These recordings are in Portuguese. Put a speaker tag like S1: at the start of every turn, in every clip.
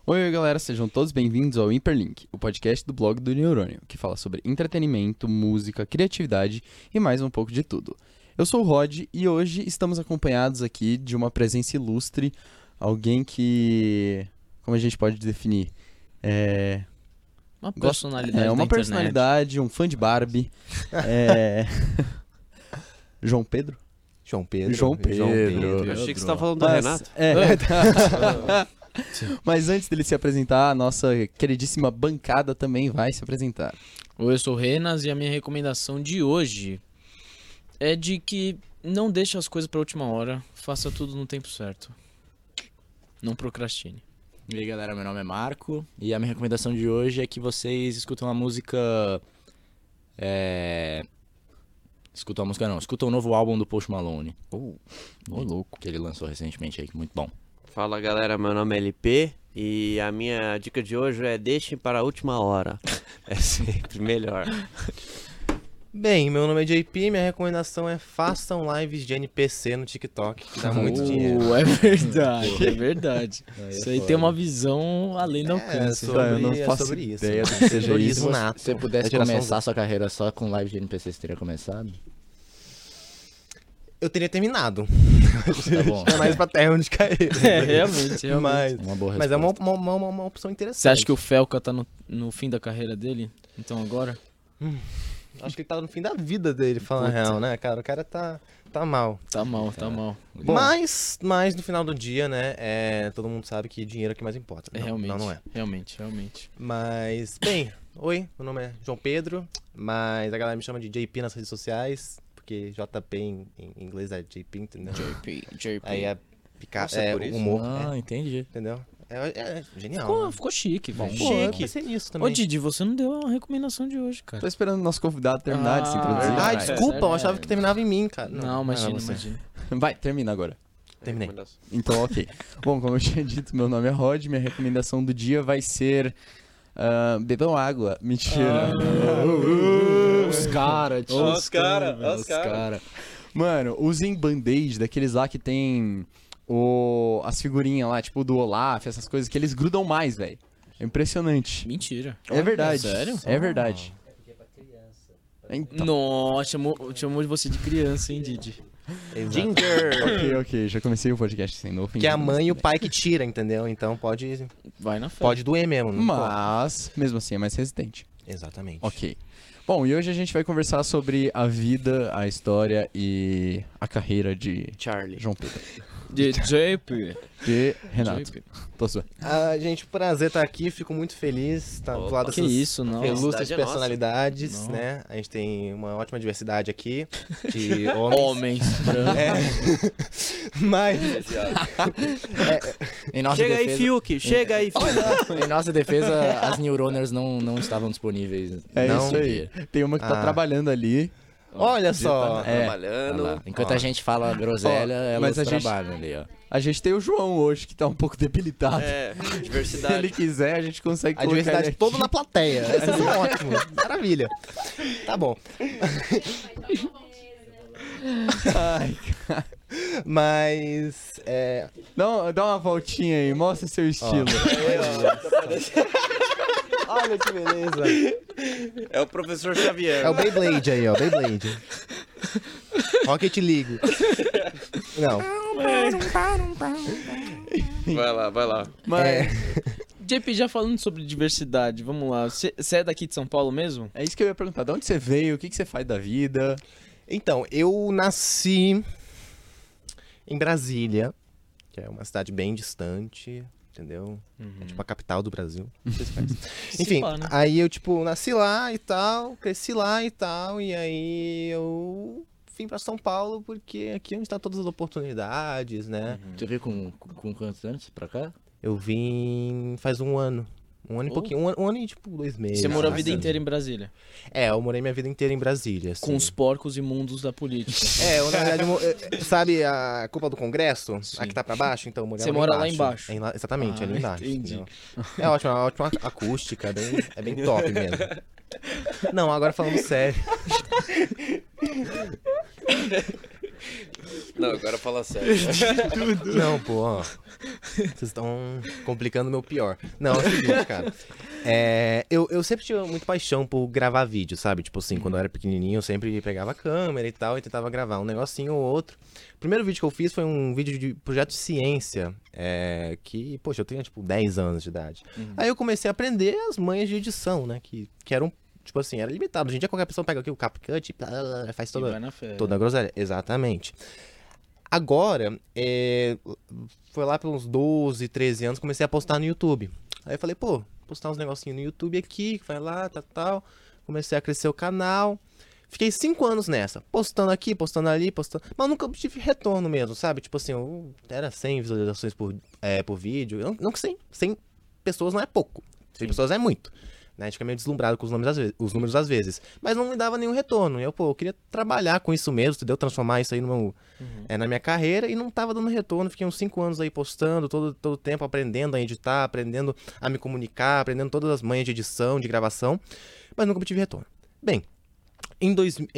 S1: Oi, galera, sejam todos bem-vindos ao Hyperlink, o podcast do blog do Neurônio, que fala sobre entretenimento, música, criatividade e mais um pouco de tudo. Eu sou o Rod e hoje estamos acompanhados aqui de uma presença ilustre, alguém que, como a gente pode definir,
S2: Uma personalidade
S1: uma
S2: da
S1: personalidade, um fã de Barbie, João Pedro?
S3: João Pedro.
S4: Eu achei que você estava falando do Renato.
S1: Mas antes dele se apresentar, a nossa queridíssima bancada também vai se apresentar.
S2: Oi, eu sou o Renas e a minha recomendação de hoje é de que não deixe as coisas pra última hora, faça tudo no tempo certo. Não procrastine.
S5: E aí galera, meu nome é Marco e a minha recomendação de hoje é que vocês escutam a música... Escutam o novo álbum do Post Malone.
S1: Louco.
S5: Que ele lançou recentemente aí, muito bom.
S4: Fala galera, meu nome é LP e a minha dica de hoje é deixem para a última hora. É sempre melhor.
S3: Bem, meu nome é JP, minha recomendação é façam lives de NPC no TikTok, que dá muito dinheiro.
S2: É verdade, é verdade. Isso aí tem uma visão além do alcance.
S1: Eu não faço
S3: sobre isso.
S1: ideia do que seja
S3: Terrorismo
S1: isso.
S3: nato.
S5: Se você pudesse
S3: Da geração
S5: começar
S3: Z.
S5: sua carreira só com live de NPC, você teria começado?
S3: Eu teria terminado.
S5: Tá bom.
S3: É mais pra terra onde cair.
S2: Realmente.
S3: Mas,
S5: Uma boa resposta.
S3: mas é uma opção interessante.
S2: Você acha que o Felca tá no fim da carreira dele? Então agora?
S3: Acho que ele tá no fim da vida dele, falando a real, né, cara? O cara tá mal.
S2: Tá mal, tá mal.
S5: Bom.
S3: Mas no final do dia, né, todo mundo sabe que dinheiro é o que mais importa. Não,
S2: Realmente.
S3: Não é.
S2: Realmente.
S3: Mas, bem, oi, meu nome é João Pedro, mas a galera me chama de JP nas redes sociais, porque JP em inglês é JP, entendeu?
S2: JP.
S3: Aí é picar,
S4: Nossa, é por isso?
S3: humor,
S5: Entendi.
S3: entendeu? É genial.
S2: Ficou chique, velho.
S3: Pô, eu pensei nisso também.
S2: Ô, Didi, você não deu a recomendação de hoje, cara.
S1: Tô esperando o nosso convidado terminar de se introduzir.
S3: Ai,
S2: verdade.
S3: desculpa, eu achava
S2: Sério.
S3: que terminava em mim, cara.
S2: Não,
S3: era
S2: imagina,
S3: você.
S2: imagina.
S1: Vai, termina agora.
S3: Terminei.
S1: Então, ok. Bom, como eu tinha dito, meu nome é Rod, minha recomendação do dia vai ser... bebam água. Mentira.
S2: Os caras, tio.
S4: Os cara.
S1: Mano, usem band-aid daqueles lá que tem as figurinhas lá, tipo do Olaf, essas coisas, que eles grudam mais, velho. É impressionante.
S2: Mentira.
S1: É verdade.
S2: Sério?
S1: É verdade. Então,
S2: Nossa, chamou de você de criança, hein, Didi?
S4: Ginger.
S1: ok, já comecei o podcast sem ofendido.
S3: Que é a mãe e o pai que tira, entendeu? Então pode
S2: Vai na fé.
S3: doer mesmo. Não pode.
S1: Mas, mesmo assim, é mais resistente.
S3: Exatamente.
S1: Ok. Bom, e hoje a gente vai conversar sobre a vida, a história e a carreira de
S4: Charlie.
S1: João Pedro.
S2: De JP.
S1: De Renato.
S2: JP.
S1: Tô zoando.
S3: Gente, prazer estar aqui, fico muito feliz tá, do lado
S2: Que
S3: dessas
S2: isso, não.
S3: ilustres
S4: Felicidade é nossa.
S3: personalidades,
S2: Não.
S3: né? A gente tem uma ótima diversidade aqui de homens.
S2: Homens brancos.
S3: Mas
S5: Em nossa
S4: Chega aí,
S5: defesa,
S4: Fiuk. Chega aí, Fiuk.
S5: Em nossa defesa, as Neuroners não estavam disponíveis.
S1: É
S3: Não.
S1: isso aí. Tem uma que tá
S3: Ah.
S1: trabalhando ali.
S3: olha só,
S1: É.
S4: Trabalhando.
S5: Olha lá. Enquanto a gente fala groselha, elas
S1: mas a gente-
S5: trabalham ali, ó.
S1: A gente tem o João hoje, que tá um pouco debilitado.
S4: É,
S1: Se ele
S4: diversidade.
S1: quiser, a gente consegue
S3: a
S1: colocar
S3: diversidade
S1: ele
S3: toda
S1: aqui.
S3: na plateia. Isso é ótimo. Maravilha. Tá bom.
S1: Ai, cara.
S3: Mas
S1: Dá uma voltinha aí, mostra seu estilo.
S3: olha que beleza.
S4: É o professor Xavier.
S3: É o Beyblade aí, ó, Beyblade. Rocket League. Não.
S4: Vai lá.
S1: Mas
S2: JP, já falando sobre diversidade, vamos lá. Você é daqui de São Paulo mesmo?
S1: é isso que eu ia perguntar. De onde você veio? O que você faz da vida?
S3: Então, eu nasci em Brasília, que é uma cidade bem distante, entendeu? É tipo a capital do Brasil. Não sei se faz.
S2: Se
S3: Enfim,
S2: pá, né?
S3: aí eu, tipo, nasci lá e tal, cresci lá e tal, e aí eu vim pra São Paulo porque aqui é onde estão todas as oportunidades, né?
S5: Você veio com quantos anos pra cá?
S3: Eu vim faz um ano. Um ano e
S2: Oh.
S3: pouquinho. Um ano e, tipo, 2 meses.
S2: Você morou a vida
S3: bastante.
S2: inteira em Brasília?
S3: É, eu morei minha vida inteira em Brasília, assim.
S2: Com os porcos imundos da política.
S3: É, eu, na verdade, sabe a Copa do Congresso?
S2: Sim.
S3: A que tá pra baixo? Então eu morei
S2: Você mora lá embaixo?
S3: Exatamente, ali embaixo.
S2: entendi.
S3: entendeu? É ótimo, uma ótima acústica, é bem top mesmo. Não, agora falando sério.
S4: Não, agora fala sério.
S3: Não, pô, ó. Vocês estão complicando o meu pior. Não, é o seguinte, cara. Eu sempre tive muita paixão por gravar vídeo, sabe? Tipo assim, quando eu era pequenininho, eu sempre pegava a câmera e tal e tentava gravar um negocinho ou outro. O primeiro vídeo que eu fiz foi um vídeo de projeto de ciência, que, poxa, eu tinha, tipo, 10 anos de idade. Aí eu comecei a aprender as manhas de edição, né? Que eram, tipo assim, era limitado. Hoje em dia qualquer pessoa pega aqui o CapCut e faz
S2: E vai na fé.
S3: toda a groselha. Exatamente. Agora, foi lá pelos 12, 13 anos, comecei a postar no YouTube. Aí eu falei, pô, postar uns negocinhos no YouTube aqui, vai lá, tal. Comecei a crescer o canal. Fiquei 5 anos nessa, postando aqui, postando ali, postando... Mas nunca tive retorno mesmo, sabe? Tipo assim, era 100 visualizações por vídeo. Não que 100 pessoas não é pouco. 100 pessoas é muito. Né? A gente fica meio deslumbrado com os números às vezes. Mas não me dava nenhum retorno. E eu queria trabalhar com isso mesmo, entendeu? Transformar isso aí na minha carreira. E não tava dando retorno. Fiquei uns 5 anos aí postando, todo o tempo aprendendo a editar, aprendendo a me comunicar, aprendendo todas as manhas de edição, de gravação. Mas nunca obtive retorno. Bem, em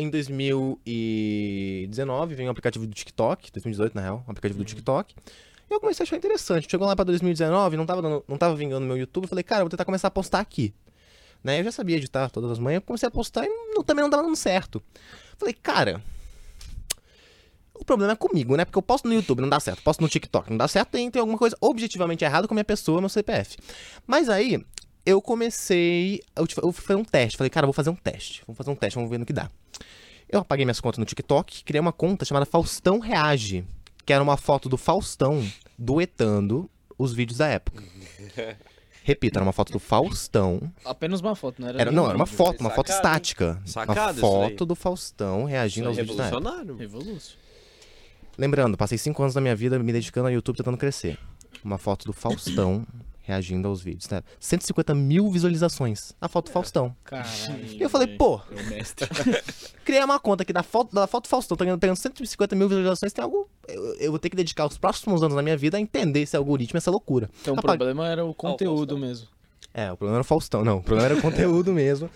S3: 2019 veio um aplicativo do TikTok, 2018 na real, um aplicativo do TikTok. E eu comecei a achar interessante. Chegou lá pra 2019, não tava vingando no meu YouTube. Eu falei, cara, eu vou tentar começar a postar aqui. Né? Eu já sabia editar todas as manhãs, eu comecei a postar e também não tava dando certo. Falei, cara, o problema é comigo, né? Porque eu posto no YouTube, não dá certo. Posto no TikTok, não dá certo, tem alguma coisa objetivamente errada com a minha pessoa, meu CPF. Mas aí, eu comecei... Eu fiz um teste. Falei, cara, vou fazer um teste. Vamos ver no que dá. Eu apaguei minhas contas no TikTok, criei uma conta chamada Faustão Reage, que era uma foto do Faustão duetando os vídeos da época. Repito, era uma foto do Faustão.
S2: Apenas uma foto, não era?
S3: Era uma foto estática.
S4: Sacado
S3: uma foto do Faustão reagindo aos vídeos da época.
S4: Revolucionário.
S2: Revolução.
S3: Lembrando, passei 5 anos da minha vida me dedicando ao YouTube tentando crescer. Uma foto do Faustão reagindo aos vídeos, né? 150 mil visualizações. A foto do Faustão.
S2: Caralho.
S3: E eu falei, pô,
S5: É o mestre.
S3: criei uma conta aqui da foto do Faustão, tô pegando 150 mil visualizações, tem algo... Eu vou ter que dedicar os próximos anos da minha vida a entender esse algoritmo, essa loucura.
S2: Então o problema era o conteúdo mesmo.
S3: O problema era o Faustão, não. O problema era o conteúdo mesmo.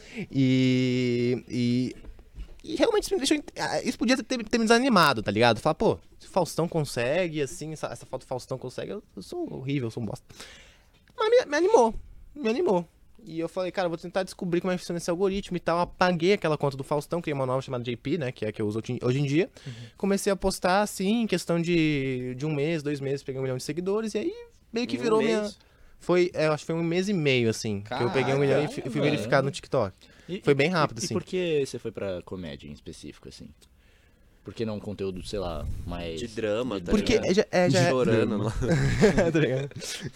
S3: E realmente isso me deixou... Isso podia ter me desanimado, tá ligado? Falar, pô, se o Faustão consegue, assim, essa foto do Faustão consegue, eu sou horrível, eu sou um bosta. Mas me animou. E eu falei, cara, eu vou tentar descobrir como é que funciona esse algoritmo e tal. Apaguei aquela conta do Faustão, criei uma nova chamada JP, né? Que é a que eu uso hoje em dia. Comecei a postar, assim, em questão de 1 mês, 2 meses, peguei 1 milhão de seguidores. E aí, meio que virou minha... acho que foi 1 mês e meio, assim, que eu peguei 1 milhão e fui verificado no TikTok. Foi bem rápido, assim.
S5: E por que você foi pra comédia em específico, assim? Por que não um conteúdo, sei lá, mais...
S4: De drama, tá
S3: Porque
S4: ligado? Chorando lá.
S3: Tá ligado?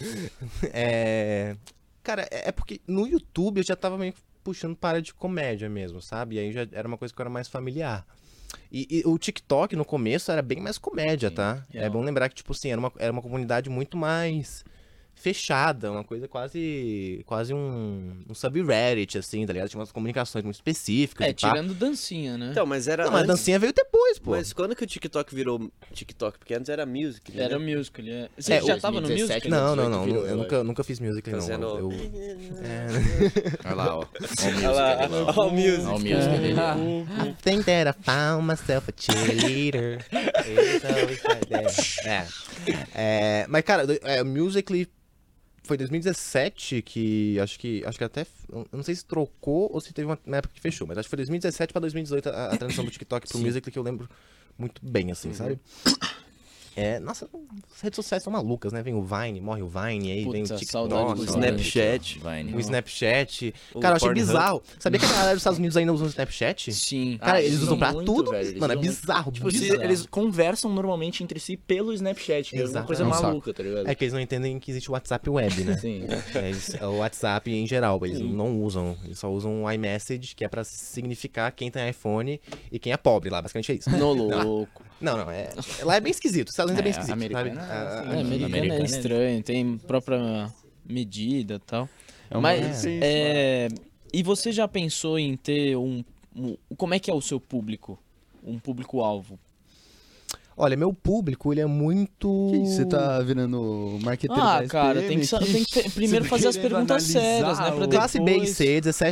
S3: Cara, é porque no YouTube eu já tava meio puxando para a área de comédia mesmo, sabe? E aí já era uma coisa que eu era mais familiar. E o TikTok no começo era bem mais comédia, tá? É bom lembrar que, tipo assim, era uma comunidade muito mais fechada, uma coisa quase um subreddit, assim, tá ligado? Tinha umas comunicações muito específicas.
S2: Tirando dancinha, né?
S4: Então, mas era
S3: Não, mas a
S4: antes...
S3: dancinha veio depois, pô.
S4: Mas quando que o TikTok virou TikTok? Porque antes era Music, né?
S2: Era Musical. Você já tava no
S5: 2017,
S2: Musical?
S3: Não.
S5: virou,
S3: Eu nunca fiz music, não.
S4: Fazendo...
S5: Olha lá, ó.
S4: Ó o Music.
S5: Olha o music dele.
S3: I think that I found myself a cheerleader. Mas, cara, Musical.ly foi 2017 que acho que até... Eu não sei se trocou ou se teve uma época que fechou, mas acho que foi 2017 pra 2018 a transição do TikTok pro Musical.ly, que eu lembro muito bem, assim, sabe? Nossa, as redes sociais são malucas, né? Vem o Vine, morre o Vine, aí vem o TikTok,
S2: saudade do
S4: O Snapchat.
S5: Vine.
S3: o Snapchat.
S4: O
S3: Cara, eu achei
S4: Pornhub.
S3: bizarro. Sabia que a galera dos Estados Unidos ainda usa o Snapchat?
S2: Sim.
S3: Cara, eles
S5: eles
S3: usam
S5: usam
S3: pra
S5: muito,
S3: tudo.
S5: velho, eles
S3: Mano, é
S5: usam-
S3: bizarro.
S5: Tipo,
S3: bizarro.
S5: eles conversam normalmente entre si pelo Snapchat, que é uma
S3: Exato.
S5: coisa
S3: É um saco.
S5: maluca, tá ligado?
S3: É que eles não entendem que existe o WhatsApp Web, né?
S5: Sim.
S3: É o WhatsApp em geral, eles não usam. Eles só usam o iMessage, que é pra significar quem tem iPhone e quem é pobre lá. Basicamente é isso.
S2: No louco.
S3: Não. Lá é bem esquisito. Os Estados Unidos é bem esquisito,
S5: americana,
S3: sabe?
S2: Americana é
S5: Americana,
S2: estranho, tem própria medida e tal.
S1: uma-
S2: Mas, e você já pensou em ter como é que é o seu público? Um público-alvo?
S3: Olha, meu público, ele é muito...
S1: Que isso, você tá virando marqueteiro da
S2: Cara,
S1: SPM
S2: tem que primeiro
S1: Você tá
S2: fazer as
S1: querendo
S2: perguntas sérias, né? Pra
S3: Classe B e
S2: depois...
S3: C, 17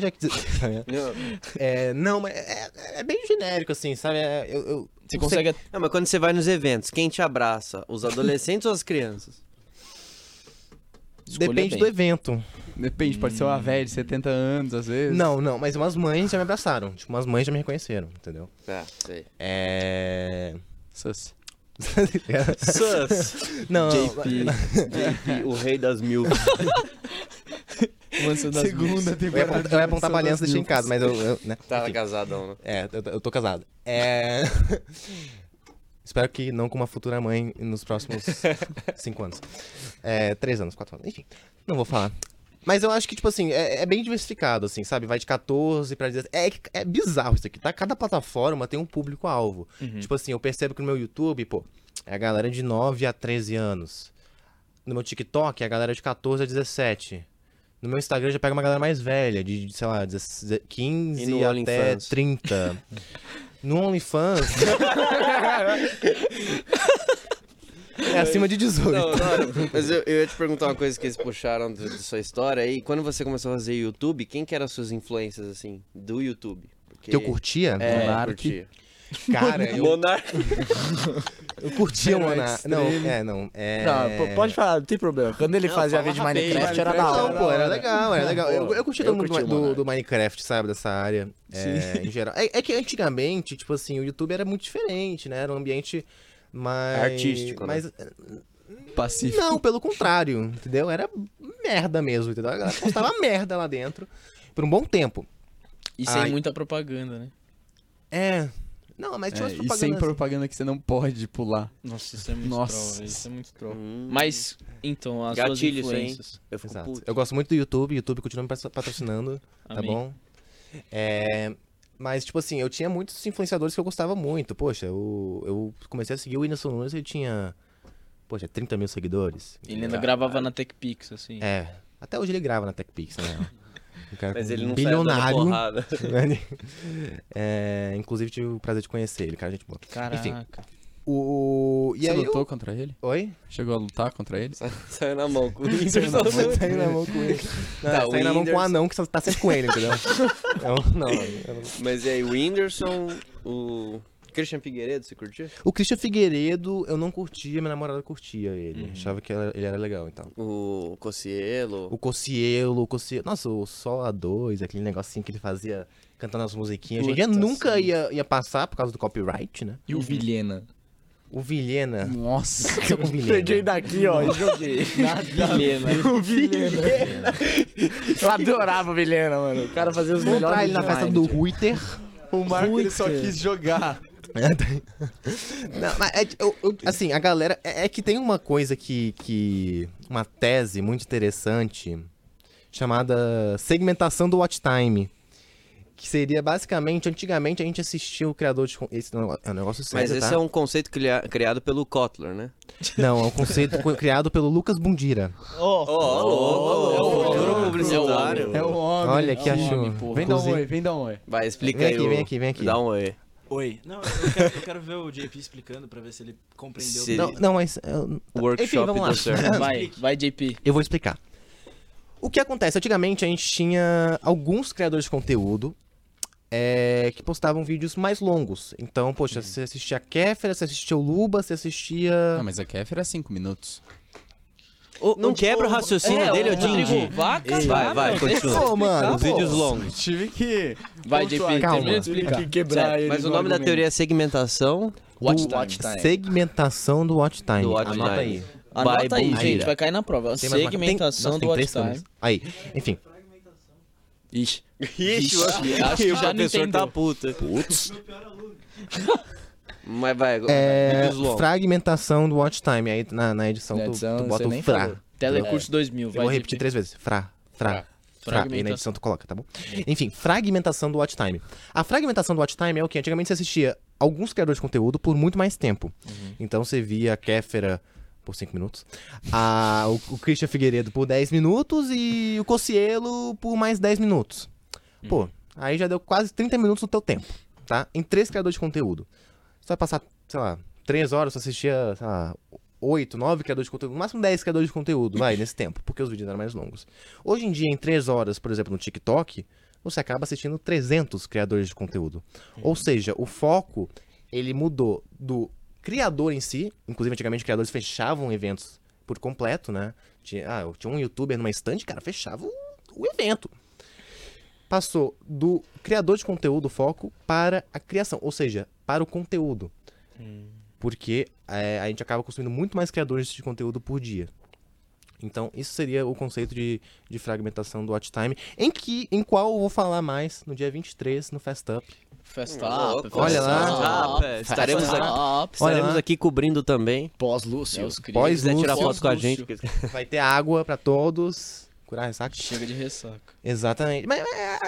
S3: não, mas é bem genérico, assim, sabe?
S2: Você
S3: não sei-
S2: consegue...
S4: Não, mas quando você vai nos eventos, quem te abraça? Os adolescentes ou as crianças?
S2: Escolha
S3: Depende
S2: bem.
S3: do evento.
S1: Depende, pode ser uma velha de 70 anos, às vezes.
S3: Não, mas umas mães já me abraçaram. Tipo, umas mães já me reconheceram, entendeu?
S4: Tá, sei.
S1: Sus.
S4: Sus!
S3: Não,
S2: JP.
S4: JP, o rei das mil.
S2: Manso das
S1: Segunda
S3: eu
S1: temporada.
S3: ia apontar pra aliança e deixar em casa, mas eu né?
S4: Tava
S3: Enfim.
S4: casadão, né?
S3: Eu tô casado. Espero que não com uma futura mãe nos próximos 5 anos. 3 anos, 4 anos, enfim. Não vou falar. Mas eu acho que, tipo assim, é bem diversificado, assim, sabe? Vai de 14 pra 16. É bizarro isso aqui, tá? Cada plataforma tem um público-alvo. Tipo assim, eu percebo que no meu YouTube, pô, é a galera de 9 a 13 anos. No meu TikTok, é a galera de 14 a 17. No meu Instagram já pega uma galera mais velha, de sei lá, 15
S4: E no
S3: até
S4: OnlyFans?
S3: 30. No OnlyFans. É acima de 18.
S4: Não, mas eu ia te perguntar uma coisa que eles puxaram da sua história aí. Quando você começou a fazer YouTube, quem que eram as suas influências, assim, do YouTube? Porque...
S3: Que eu curtia?
S1: Monark.
S4: curtia.
S3: Cara, eu
S4: Monark.
S3: curtia o
S1: Era
S3: Monark.
S1: extreme.
S3: Não.
S5: Não, pô, pode falar, não tem problema. Quando ele
S4: Não,
S5: fazia
S4: fala
S5: vídeo de
S4: rapidinho,
S5: Minecraft era da
S3: Não,
S5: hora.
S3: pô, era legal. Eu curti todo mundo
S5: curti o
S3: do
S5: Monark.
S3: Minecraft, sabe? Dessa área, em geral. É que antigamente, tipo assim, o YouTube era muito diferente, né? Era um ambiente mais...
S4: Artístico, né?
S3: mais...
S1: Pacífico.
S3: Não, pelo contrário, entendeu? Era merda mesmo, entendeu? A galera postava merda lá dentro por um bom tempo.
S2: E sem
S3: Ai.
S2: muita propaganda, né?
S3: Não, mas tinha umas
S1: E sem
S3: propagandas...
S1: propaganda que você não pode pular.
S2: Nossa, isso é muito
S1: Nossa.
S2: troll, velho, isso é muito troll.
S4: Hum.
S2: Mas, então, as
S4: Gatilho
S2: suas
S4: isso aí, hein?
S2: influências.
S4: Eu fico
S3: Exato.
S4: puto.
S3: Eu gosto muito do YouTube, o YouTube continua me patrocinando, tá
S2: Amém.
S3: bom? Mas, tipo assim, eu tinha muitos influenciadores que eu gostava muito. Poxa, eu comecei a seguir o Whindersson Nunes e ele tinha, 30 mil seguidores.
S2: Ele ainda gravava na TechPix, assim.
S3: Até hoje ele grava na TechPix, né? Um cara
S4: Mas
S3: com
S4: ele não
S3: bilionário.
S4: saiu dando porrada.
S3: Inclusive tive o prazer de conhecer ele, cara, gente boa.
S2: Caraca.
S3: Enfim, e
S1: Você
S3: aí
S1: lutou contra ele?
S3: Oi?
S1: Chegou a lutar contra ele?
S4: Saiu na mão com o
S3: Saiu
S4: Whindersson.
S3: na mão com ele. Não,
S4: Tá, o
S3: saiu na mão com o
S4: Whindersson-
S3: anão que tá sempre com ele, entendeu? Não.
S4: Mas e aí, o Whindersson, o Christian Figueiredo, você curtia?
S3: O Christian Figueiredo, eu não curtia, minha namorada curtia ele. Achava que ele era legal, então.
S4: O Cocielo.
S3: O Cocielo. Nossa, o Sol A2, aquele negocinho que ele fazia cantando as musiquinhas. Hoje em dia
S5: Puta,
S3: nunca
S5: sim.
S3: ia passar por causa do copyright, né?
S5: E o Vilhena?
S3: O Vilhena.
S1: Nossa.
S3: O Vilhena.
S5: daqui, ó, e joguei.
S2: Vilhena.
S5: O Vilhena. Eu adorava o Vilhena, mano. O cara fazia os
S3: Vou
S5: melhores
S3: entrar ele na festa do Ruiter.
S1: O Marco ele só
S5: Puta.
S1: quis jogar.
S3: Não, mas assim, a galera. É que tem uma coisa que. Uma tese muito interessante chamada segmentação do watch time. Que seria basicamente, antigamente a gente assistia o criador de. Esse é um negócio sério.
S4: Mas esse
S3: tá?
S4: é um conceito criado pelo Kotler, né?
S3: Não, é um conceito criado pelo Lucas Bundira.
S4: Futuro publicitário.
S1: É o homem.
S3: Olha que
S1: é o
S3: achou.
S1: homem, pô. Vem dar um oi, vem dar um oi.
S4: Vai, explica
S3: Vem
S4: aí.
S3: aqui, vem aqui.
S4: Dá um oi.
S6: Oi. Não, eu quero ver o JP explicando pra ver se ele compreendeu.
S4: Se-
S6: bem.
S3: Não, mas.
S4: Workshop
S3: vamos lá.
S4: do certo.
S2: Vai, JP.
S3: Eu vou explicar. O que acontece? Antigamente a gente tinha alguns criadores de conteúdo que postavam vídeos mais longos. Então, poxa, você assistia a Kéfera, você assistia o Luba, você assistia.
S1: Não, mas a Kéfera é 5 minutos.
S4: Não quebra o raciocínio dele, ô Dindi. Vai, continua.
S3: Pô, mano,
S4: Os vídeos longos.
S1: Tive que...
S2: Vai, JP,
S3: Calma.
S2: termina de explicar.
S5: quebrar ele
S4: Mas o
S5: no
S4: nome da
S5: argumento.
S4: teoria é segmentação
S5: Watch
S3: Do
S5: time.
S3: segmentação do watch time.
S4: do watch
S3: Anota
S4: time.
S3: aí.
S2: Anota aí,
S4: Bundira.
S2: gente, vai cair na prova.
S3: Tem mais uma-
S2: Segmentação
S3: Nossa,
S2: do watch
S3: 3
S2: time.
S3: segundos. Aí, enfim.
S2: Ixi.
S4: Ixi,
S2: acho que já
S4: o
S2: não
S4: professor
S2: entendeu.
S4: tá puta.
S3: Putz.
S4: Mas vai,
S3: É,
S4: vídeos longos.
S3: fragmentação do watch time. Aí na edição,
S5: Na
S3: tu
S5: edição,
S3: bota
S5: você
S3: o
S5: nem
S3: fra.
S5: falou.
S2: Telecurso 2000,
S3: Eu
S2: vai,
S3: vou repetir
S2: JP.
S3: 3 vezes. Fra. E na
S2: Fragmentação.
S3: edição tu coloca, tá bom? Enfim, fragmentação do watch time. A fragmentação do watch time é o que? Antigamente você assistia alguns criadores de conteúdo por muito mais tempo. Então você via a Kéfera por 5 minutos, o Christian Figueiredo por 10 minutos e o Cocielo por mais 10 minutos. Pô, aí já deu quase 30 minutos do teu tempo, tá? Em 3 criadores de conteúdo. Você vai passar, sei lá, 3 horas, você assistia, sei lá, 8, 9 criadores de conteúdo, no máximo 10 criadores de conteúdo, vai, nesse tempo, porque os vídeos eram mais longos. Hoje em dia, em 3 horas, por exemplo, no TikTok, você acaba assistindo 300 criadores de conteúdo. Ou seja, o foco, ele mudou do criador em si, inclusive antigamente criadores fechavam eventos por completo, né? Tinha um youtuber numa estande, cara, fechava o evento. Passou do criador de conteúdo foco para a criação, ou seja, para o conteúdo. Porque a gente acaba consumindo muito mais criadores de conteúdo por dia. Então, isso seria o conceito de fragmentação do watch time, em qual eu vou falar mais no dia 23, no Fast Up.
S2: Fast
S4: Louco.
S2: Up.
S3: Olha lá.
S4: Estaremos aqui cobrindo também.
S5: Pós-Lúcio.
S4: Se quiser tirar foto com a gente.
S3: Vai ter água pra todos, curar a ressaca.
S2: Chega de ressaca.
S3: Exatamente. Mas,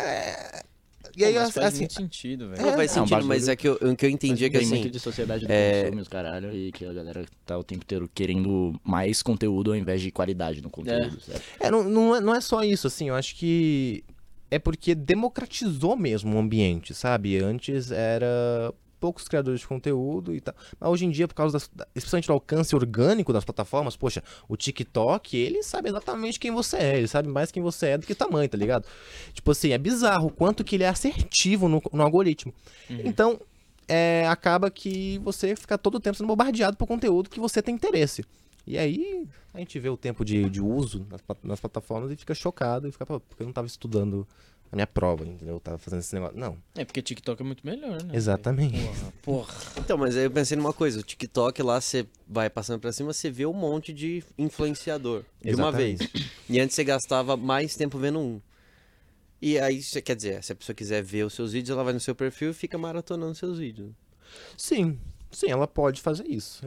S3: e aí,
S2: Mas faz
S3: assim,
S2: muito sentido, velho.
S4: Não faz sentido, mas é que o que eu entendi é que
S5: Tem muito
S4: assim...
S5: de sociedade do consumo, os caralho, e que a galera tá o tempo inteiro querendo mais conteúdo ao invés de qualidade no conteúdo, certo?
S3: não é só isso, assim, eu acho que é porque democratizou mesmo o ambiente, sabe? Antes era poucos criadores de conteúdo e tal, mas hoje em dia, por causa especialmente do alcance orgânico das plataformas, poxa, o TikTok, ele sabe exatamente quem você é, ele sabe mais quem você é do que tamanho, tá ligado? Tipo assim, é bizarro o quanto que ele é assertivo no algoritmo. Então, acaba que você fica todo o tempo sendo bombardeado por conteúdo que você tem interesse. E aí, a gente vê o tempo de uso nas plataformas e fica chocado e fica, pô, porque eu não tava estudando a minha prova, entendeu? Eu tava fazendo esse negócio. Não,
S2: É porque TikTok é muito melhor, né?
S3: exatamente.
S2: Porra.
S4: Então, mas aí eu pensei numa coisa, o TikTok lá, você vai passando pra cima, você vê um monte de influenciador de uma vez.
S3: Exatamente.
S4: E antes você gastava mais tempo vendo um. E aí, quer dizer, se a pessoa quiser ver os seus vídeos, ela vai no seu perfil e fica maratonando seus vídeos.
S3: Sim, ela pode fazer isso.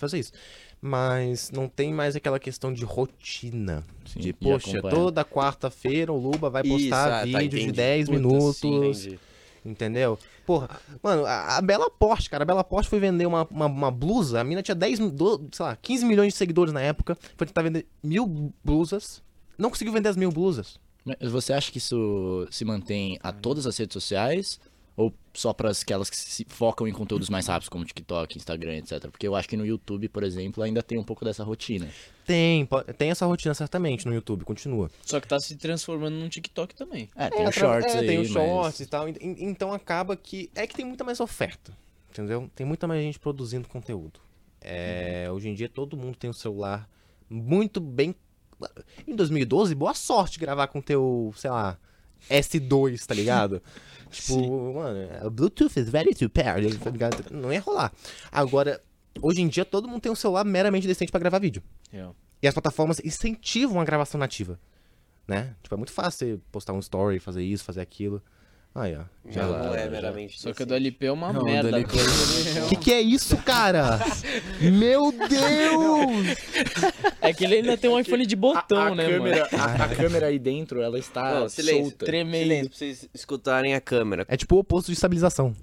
S3: Mas não tem mais aquela questão de rotina.
S5: Sim,
S3: De,
S5: e
S3: poxa,
S5: acompanha.
S3: toda quarta-feira o Luba vai postar
S4: Isso, tá,
S3: vídeo de
S4: entendi.
S3: 10
S2: Puta,
S3: minutos.
S2: sim,
S4: Entendi.
S3: Entendeu? Porra, mano, a Bela Porsche, cara. A Bela Porsche foi vender uma blusa. A mina tinha 15 milhões de seguidores na época. Foi tentar vender 1000 blusas. Não conseguiu vender as 1000 blusas.
S5: Mas você acha que isso se mantém a todas as redes sociais? Ou só para aquelas que se focam em conteúdos mais rápidos, como TikTok, Instagram, etc? Porque eu acho que no YouTube, por exemplo, ainda tem um pouco dessa rotina.
S3: Tem essa rotina certamente no YouTube, continua.
S2: Só que tá se transformando num TikTok também.
S5: Tem os shorts aí,
S3: tem os
S5: mas...
S3: shorts e tal. Então acaba que tem muita mais oferta, entendeu? Tem muita mais gente produzindo conteúdo. Hoje em dia todo mundo tem um celular muito bem... Em 2012, boa sorte gravar com teu, sei lá, S2, tá ligado? Tipo, mano, o Bluetooth is ready to pair, tá ligado? Não ia rolar. Agora, hoje em dia todo mundo tem um celular meramente decente pra gravar vídeo.
S2: Real.
S3: E as plataformas incentivam a gravação nativa, né? Tipo, é muito fácil você postar um story, fazer isso, fazer aquilo. Aí, ó.
S4: Já não é meramente.
S2: Só que o do LP é uma
S1: Não, o do
S2: merda.
S1: LP
S3: Que é isso, cara? Meu Deus!
S2: É que ele ainda tem um iPhone de botão, né,
S5: câmera,
S2: mano?
S5: a câmera aí dentro, ela está
S4: Não, silêncio.
S5: solta.
S2: Tremendo.
S4: Silêncio, pra vocês escutarem a câmera.
S3: É tipo o oposto de estabilização.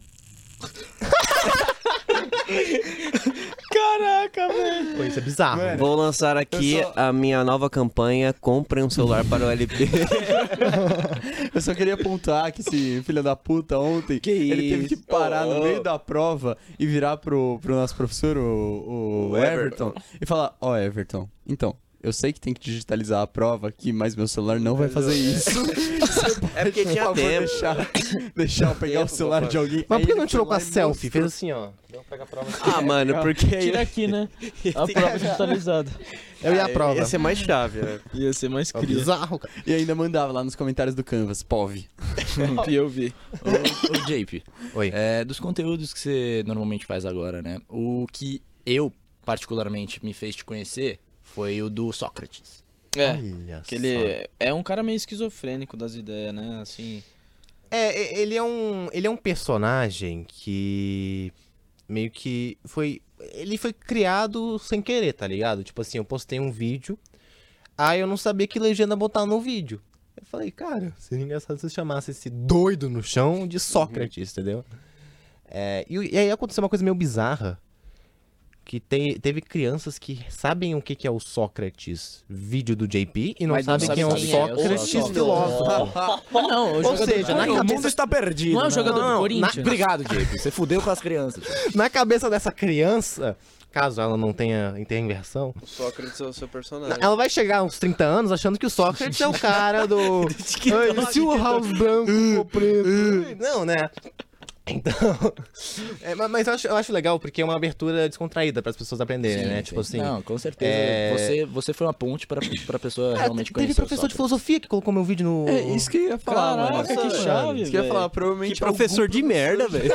S2: Caraca, velho.
S3: Pô, isso é bizarro.
S1: Mano.
S4: Vou lançar aqui a minha nova campanha, comprem um celular para o LP.
S1: Eu só queria pontuar que esse filho da puta ontem, ele teve que parar no meio da prova e virar pro nosso professor, o Everton, e falar, ó, Everton, então, eu sei que tem que digitalizar a prova aqui, mas meu celular não vai fazer isso.
S4: É porque tinha
S1: Por favor,
S4: tempo.
S1: deixar eu pegar o celular de alguém.
S3: Mas
S1: Aí
S3: por que
S1: ele
S3: não tirou com
S1: foi
S3: a
S1: lá e
S3: selfie?
S1: mostrou.
S3: Fez assim, ó. Deu pra pegar a prova.
S4: Ah, mano, porque aí
S2: Tira aqui, né? A prova digitalizada.
S3: Eu ia a prova.
S4: ia ser mais chave, né?
S2: Ia ser mais
S3: É
S2: cria.
S3: bizarro, cara.
S1: E ainda mandava lá nos comentários do Canvas, POV.
S2: POV.
S5: Ô, JP,
S3: Oi.
S5: dos conteúdos que você normalmente faz agora, né? O que eu, particularmente, me fez te conhecer foi o do Sócrates.
S2: É.
S3: Olha
S2: Que ele é um cara meio esquizofrênico das ideias, né? Assim.
S3: Ele é um personagem que meio que ele foi criado sem querer, tá ligado? Tipo assim, eu postei um vídeo, aí eu não sabia que legenda botar no vídeo. Eu falei, cara, seria engraçado se eu chamasse esse doido no chão de Sócrates, entendeu? E aí aconteceu uma coisa meio bizarra, que teve crianças que sabem o que é o Sócrates vídeo do JP e não
S2: Mas não
S3: sabem
S2: sabe
S3: quem é o
S2: quem é o
S3: Sócrates
S2: Sócrates.
S3: filósofo.
S2: Não, o
S3: Ou
S2: jogador
S3: seja, na
S2: do
S3: cabeça-
S5: O mundo está perdido.
S2: Não é o jogador
S3: Não,
S2: do Corinthians.
S5: Obrigado, JP. Você fudeu com as crianças.
S3: Na cabeça dessa criança, caso ela não tenha inversão,
S4: O Sócrates é o seu personagem.
S3: ela vai chegar aos 30 anos achando que o Sócrates é o cara do... Ai, se o house branco for preto... Não, né? Então, mas eu acho legal porque é uma abertura descontraída para as pessoas aprenderem, né?
S5: Sim,
S3: Tipo
S5: sim.
S3: assim.
S5: Não, com certeza. Você foi uma ponte pra pessoa realmente
S3: Teve
S5: conhecer o
S3: professor de
S5: Sócrates.
S3: filosofia que colocou meu vídeo no.
S1: É isso que eu ia falar, mano.
S2: Caraca, que
S1: Nossa,
S2: chave,
S1: isso que eu ia
S2: velho.
S1: falar, provavelmente
S4: Que professor
S1: algum
S4: de merda, velho.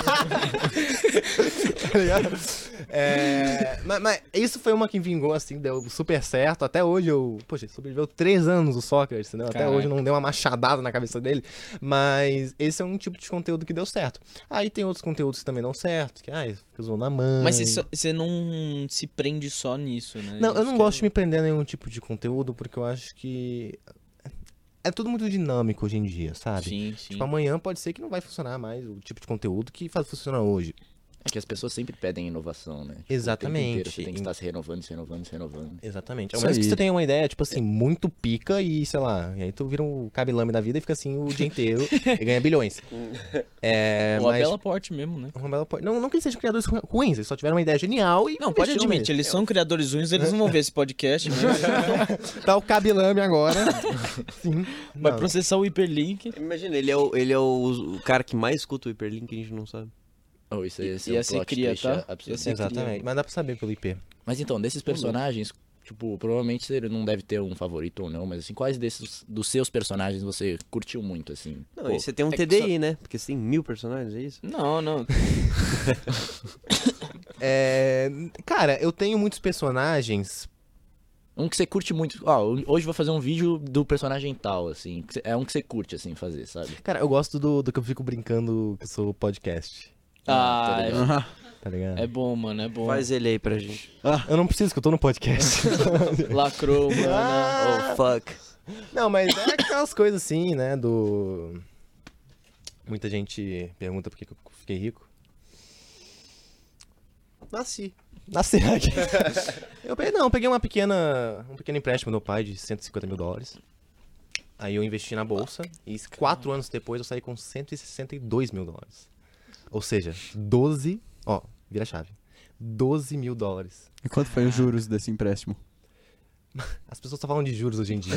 S3: Tá ligado? Mas isso foi uma que vingou, assim, deu super certo. Até hoje poxa, sobreviveu 3 anos o Sócrates, entendeu? Até
S2: Caraca.
S3: hoje não deu uma machadada na cabeça dele. Mas esse é um tipo de conteúdo que deu certo. Aí tem outros conteúdos que também dão certo, que, fica zoando a mãe.
S2: Mas você não se prende só nisso, né?
S3: Não, eu
S2: Isso
S3: não
S2: que
S3: gosto de me prender a nenhum tipo de conteúdo, porque eu acho que é tudo muito dinâmico hoje em dia, sabe?
S2: Sim, sim.
S3: Tipo, amanhã pode ser que não vai funcionar mais o tipo de conteúdo que faz funcionar hoje.
S5: É que as pessoas sempre pedem inovação, né? Tipo,
S3: Exatamente.
S5: O tempo inteiro você tem que estar se renovando, se renovando, se renovando.
S3: Exatamente. Ao
S1: Isso
S3: menos que
S1: aí.
S3: você tenha uma ideia, tipo assim, muito pica e, sei lá, e aí tu vira um cabilame da vida e fica assim o dia inteiro e ganha bilhões.
S2: O Abel Laporte mesmo, né?
S3: Não que eles sejam criadores ruins, eles só tiveram uma ideia genial e
S2: Não, pode
S3: investiram
S2: admitir, eles são criadores ruins, eles não vão ver esse podcast, né?
S3: neles. Tá o cabilame agora. Sim.
S2: Vai
S3: Não.
S2: processar o Hiperlink.
S4: Imagina, ele é o cara que mais escuta o Hiperlink que a gente não sabe.
S5: Oh, isso aí
S2: Ia
S5: é um
S2: ser
S5: plot
S2: cria,
S5: twist
S2: tá?
S5: absurdo.
S2: Ia ser
S3: Exatamente. Mas dá pra saber pelo IP.
S5: Mas então, desses personagens, tipo, provavelmente você não deve ter um favorito ou não, mas assim, quais desses dos seus personagens você curtiu muito, assim?
S4: Não,
S5: Pô,
S4: e você tem um
S5: é que
S4: TDI, né? Porque você tem 1000 personagens, é isso?
S2: Não.
S3: Cara, eu tenho muitos personagens.
S5: Um que você curte muito. Ó, hoje eu vou fazer um vídeo do personagem tal, assim. É um que você curte, assim, fazer, sabe?
S3: Cara, eu gosto do que eu fico brincando que eu sou podcast.
S2: Ah,
S5: tá ligado.
S3: Tá ligado?
S2: é bom, mano, é bom.
S4: Faz ele aí pra gente.
S3: Eu não preciso, que eu tô no podcast.
S2: Lacrou, mano.
S4: Oh, fuck.
S3: Não, mas é aquelas coisas assim, né? Muita gente pergunta por que eu fiquei rico.
S4: Nasci.
S3: Nasci aqui. Eu peguei um pequeno empréstimo do meu pai de $150 mil. Aí eu investi na bolsa e 4 anos depois eu saí com $162 mil. Ou seja, vira a chave. $12 mil.
S1: E quanto foi os juros desse empréstimo?
S3: As pessoas só falam de juros hoje em dia.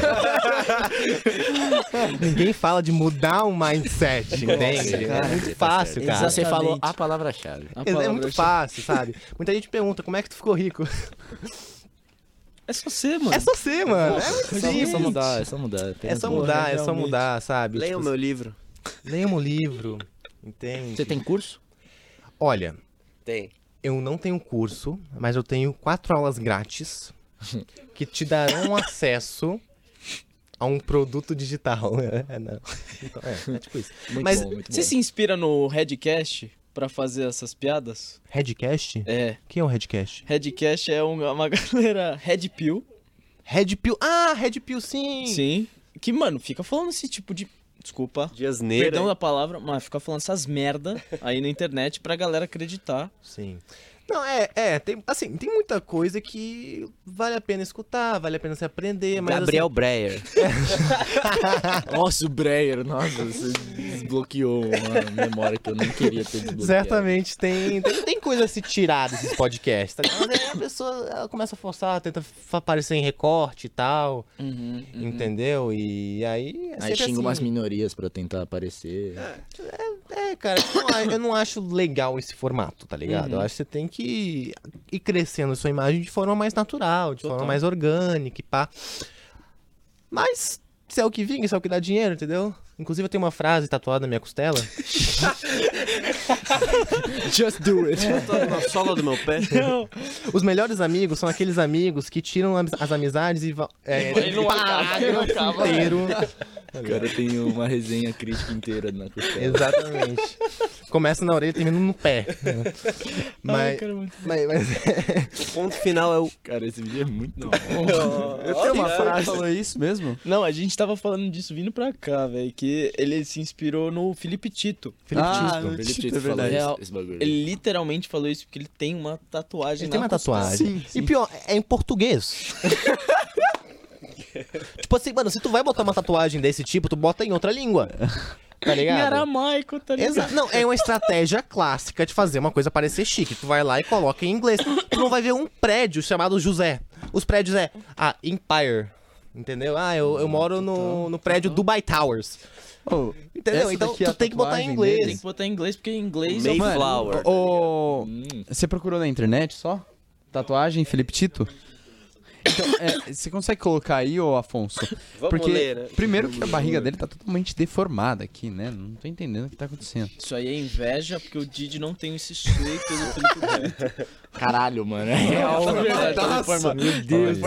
S3: Ninguém fala de mudar um mindset, entende?
S5: cara,
S3: É muito
S5: tá
S3: fácil,
S5: certo.
S3: cara.
S5: Você falou
S2: Exatamente.
S5: a palavra-chave.
S3: É muito fácil, sabe? Muita gente pergunta, como é que tu ficou rico?
S2: É só ser, mano.
S3: É só ser, mano. É muito
S5: É só
S3: simples.
S5: mudar, é só mudar.
S3: É só
S2: Porra,
S3: mudar, é só
S2: realmente.
S3: mudar, sabe?
S4: Leia o
S3: Tipo,
S4: meu livro.
S3: Leia um livro, entende?
S5: Você tem curso?
S3: Olha,
S4: Tem.
S3: eu não tenho curso, mas eu tenho 4 aulas grátis que te darão acesso a um produto digital. Não. Então, é tipo isso.
S5: Muito
S3: Mas
S5: bom, muito
S2: Você
S5: bom.
S2: se inspira no Redcast pra fazer essas piadas?
S3: Redcast?
S2: É.
S3: Quem é o Redcast?
S2: Redcast é uma galera Red Pill.
S3: Red Pill. Ah, Red Pill, sim!
S2: Sim. Que, mano, fica falando esse tipo de. Desculpa.
S4: De asneira.
S2: Perdão da palavra, mas fica falando essas merda aí na internet pra galera acreditar.
S3: Sim. Não, tem muita coisa que vale a pena escutar, vale a pena se aprender, mas
S4: Gabriel Breyer.
S5: Nossa, o Breyer, nossa, você desbloqueou uma memória que eu não queria ter desbloqueado.
S3: certamente tem coisa a se tirar desses podcasts, tá ligado? Mas aí a pessoa ela começa a forçar, tenta aparecer em recorte e tal, entendeu? E aí é
S5: Aí
S3: sempre
S5: xinga umas
S3: assim.
S5: minorias pra tentar aparecer.
S3: Cara, eu não acho legal esse formato, tá ligado? Eu acho que você tem que ir crescendo a sua imagem de forma mais natural, de forma mais orgânica e pá. Mas se é o que vinga, se é o que dá dinheiro, entendeu? Inclusive eu tenho uma frase tatuada na minha costela.
S5: Just do it.
S4: Tô na sola do meu pé.
S3: Os melhores amigos são aqueles amigos que tiram as amizades e
S2: Ele não acaba, ele não acaba.
S3: inteiro.
S5: O cara tem uma resenha crítica inteira na costela.
S3: Exatamente. Começa na orelha e termina no pé. Mas,
S4: O ponto final é o...
S5: Cara, esse vídeo é muito bom.
S1: Eu tenho uma frase. Falou isso mesmo?
S2: Não, a gente tava falando disso vindo pra cá, velho. Que ele se inspirou no Felipe Tito.
S3: Felipe
S1: Ah,
S3: Tisco.
S1: no
S5: Felipe
S1: Tito,
S5: Tito
S1: é
S5: falou
S1: verdade.
S5: esse bagulho.
S2: Ele literalmente falou isso porque ele tem uma tatuagem
S3: Ele
S2: na
S3: tem uma
S2: costela.
S3: tatuagem.
S1: Sim, sim.
S3: E pior, é em português. Tipo assim, mano, se tu vai botar uma tatuagem desse tipo, tu bota em outra língua. Tá
S2: Em
S3: ligado?
S2: aramaico, tá ligado?
S3: Exato. Não, é uma estratégia clássica de fazer uma coisa parecer chique. Tu vai lá e coloca em inglês. Tu não vai ver um prédio chamado José. Os prédios Empire. Entendeu? Eu moro no prédio Dubai Towers.
S1: Ô,
S3: Entendeu?
S1: essa
S3: Então
S1: daqui é a
S3: tu tem que botar em
S1: tatuagem
S3: inglês.
S1: dele?
S2: Tem que botar em inglês, porque em inglês é
S4: Mayflower.
S1: Você procurou na internet só? Tatuagem Felipe Tito? Então, você consegue colocar aí, ô Afonso?
S4: Vamos
S1: Porque,
S4: ler, né?
S1: primeiro que a barriga dele tá totalmente deformada aqui, né? Não tô entendendo o que tá acontecendo.
S2: Isso aí é inveja, porque o Didi não tem esse shape do Felipe Tito.
S5: Caralho, mano. É real.
S1: Meu Deus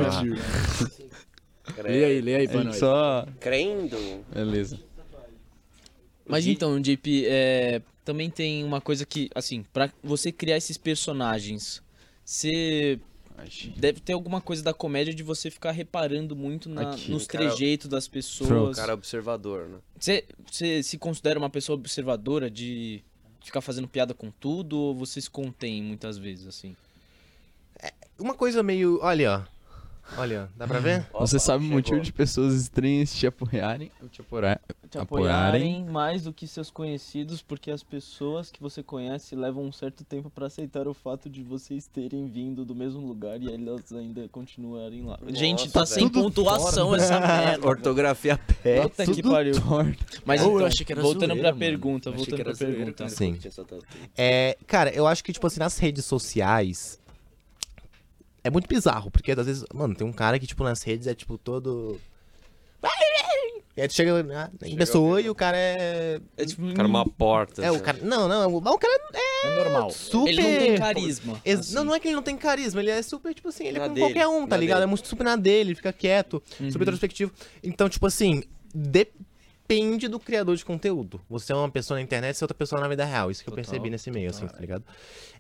S5: Lê aí pra nós.
S1: Só...
S4: Crendo.
S1: Beleza.
S2: Mas então, JP, também tem uma coisa que, assim, pra você criar esses personagens, você deve ter alguma coisa da comédia de você ficar reparando muito
S1: Aqui,
S2: nos
S4: cara,
S2: trejeitos das pessoas.
S4: Cara observador, né?
S2: Você se considera uma pessoa observadora de ficar fazendo piada com tudo ou você se contém muitas vezes, assim?
S3: Uma coisa meio... Olha, ó. Olha, dá pra ver?
S1: Você sabe o
S4: chegou.
S1: motivo de pessoas estranhas te apoiarem?
S2: Te apoiarem mais do que seus conhecidos, porque as pessoas que você conhece levam um certo tempo pra aceitar o fato de vocês terem vindo do mesmo lugar e elas ainda continuarem lá. Gente, tá sem
S1: tudo
S2: pontuação essa merda.
S4: Ortografia pé.
S2: Puta que
S1: Tudo
S2: pariu.
S1: torto.
S2: Mas
S5: Oh, eu
S2: então,
S5: achei que era
S2: voltando
S5: zoeira,
S2: pra
S5: mano.
S2: pergunta,
S5: Achei que
S2: voltando
S5: era
S2: pra
S5: zoeira,
S2: pergunta.
S3: Sim. Cara, eu acho que, tipo assim, nas redes sociais... É muito bizarro, porque às vezes, mano, tem um cara que, tipo, nas redes é, tipo, todo... E aí tu chega em pessoa e o cara é...
S2: É tipo,
S4: Cara, uma porta.
S3: É, o
S4: assim.
S3: cara... Não, o cara
S5: É normal.
S3: é super...
S2: ele não tem carisma. assim.
S3: Não é que ele não tem carisma, ele é super, tipo assim, ele é
S4: Na
S3: como
S4: dele,
S3: qualquer um, tá
S4: na
S3: ligado?
S4: dele.
S3: É muito super na dele, ele fica quieto, super introspectivo. Então, tipo assim, depende do criador de conteúdo. Você é uma pessoa na internet, você é outra pessoa na vida real. Isso que eu percebi nesse meio, assim, tá ligado?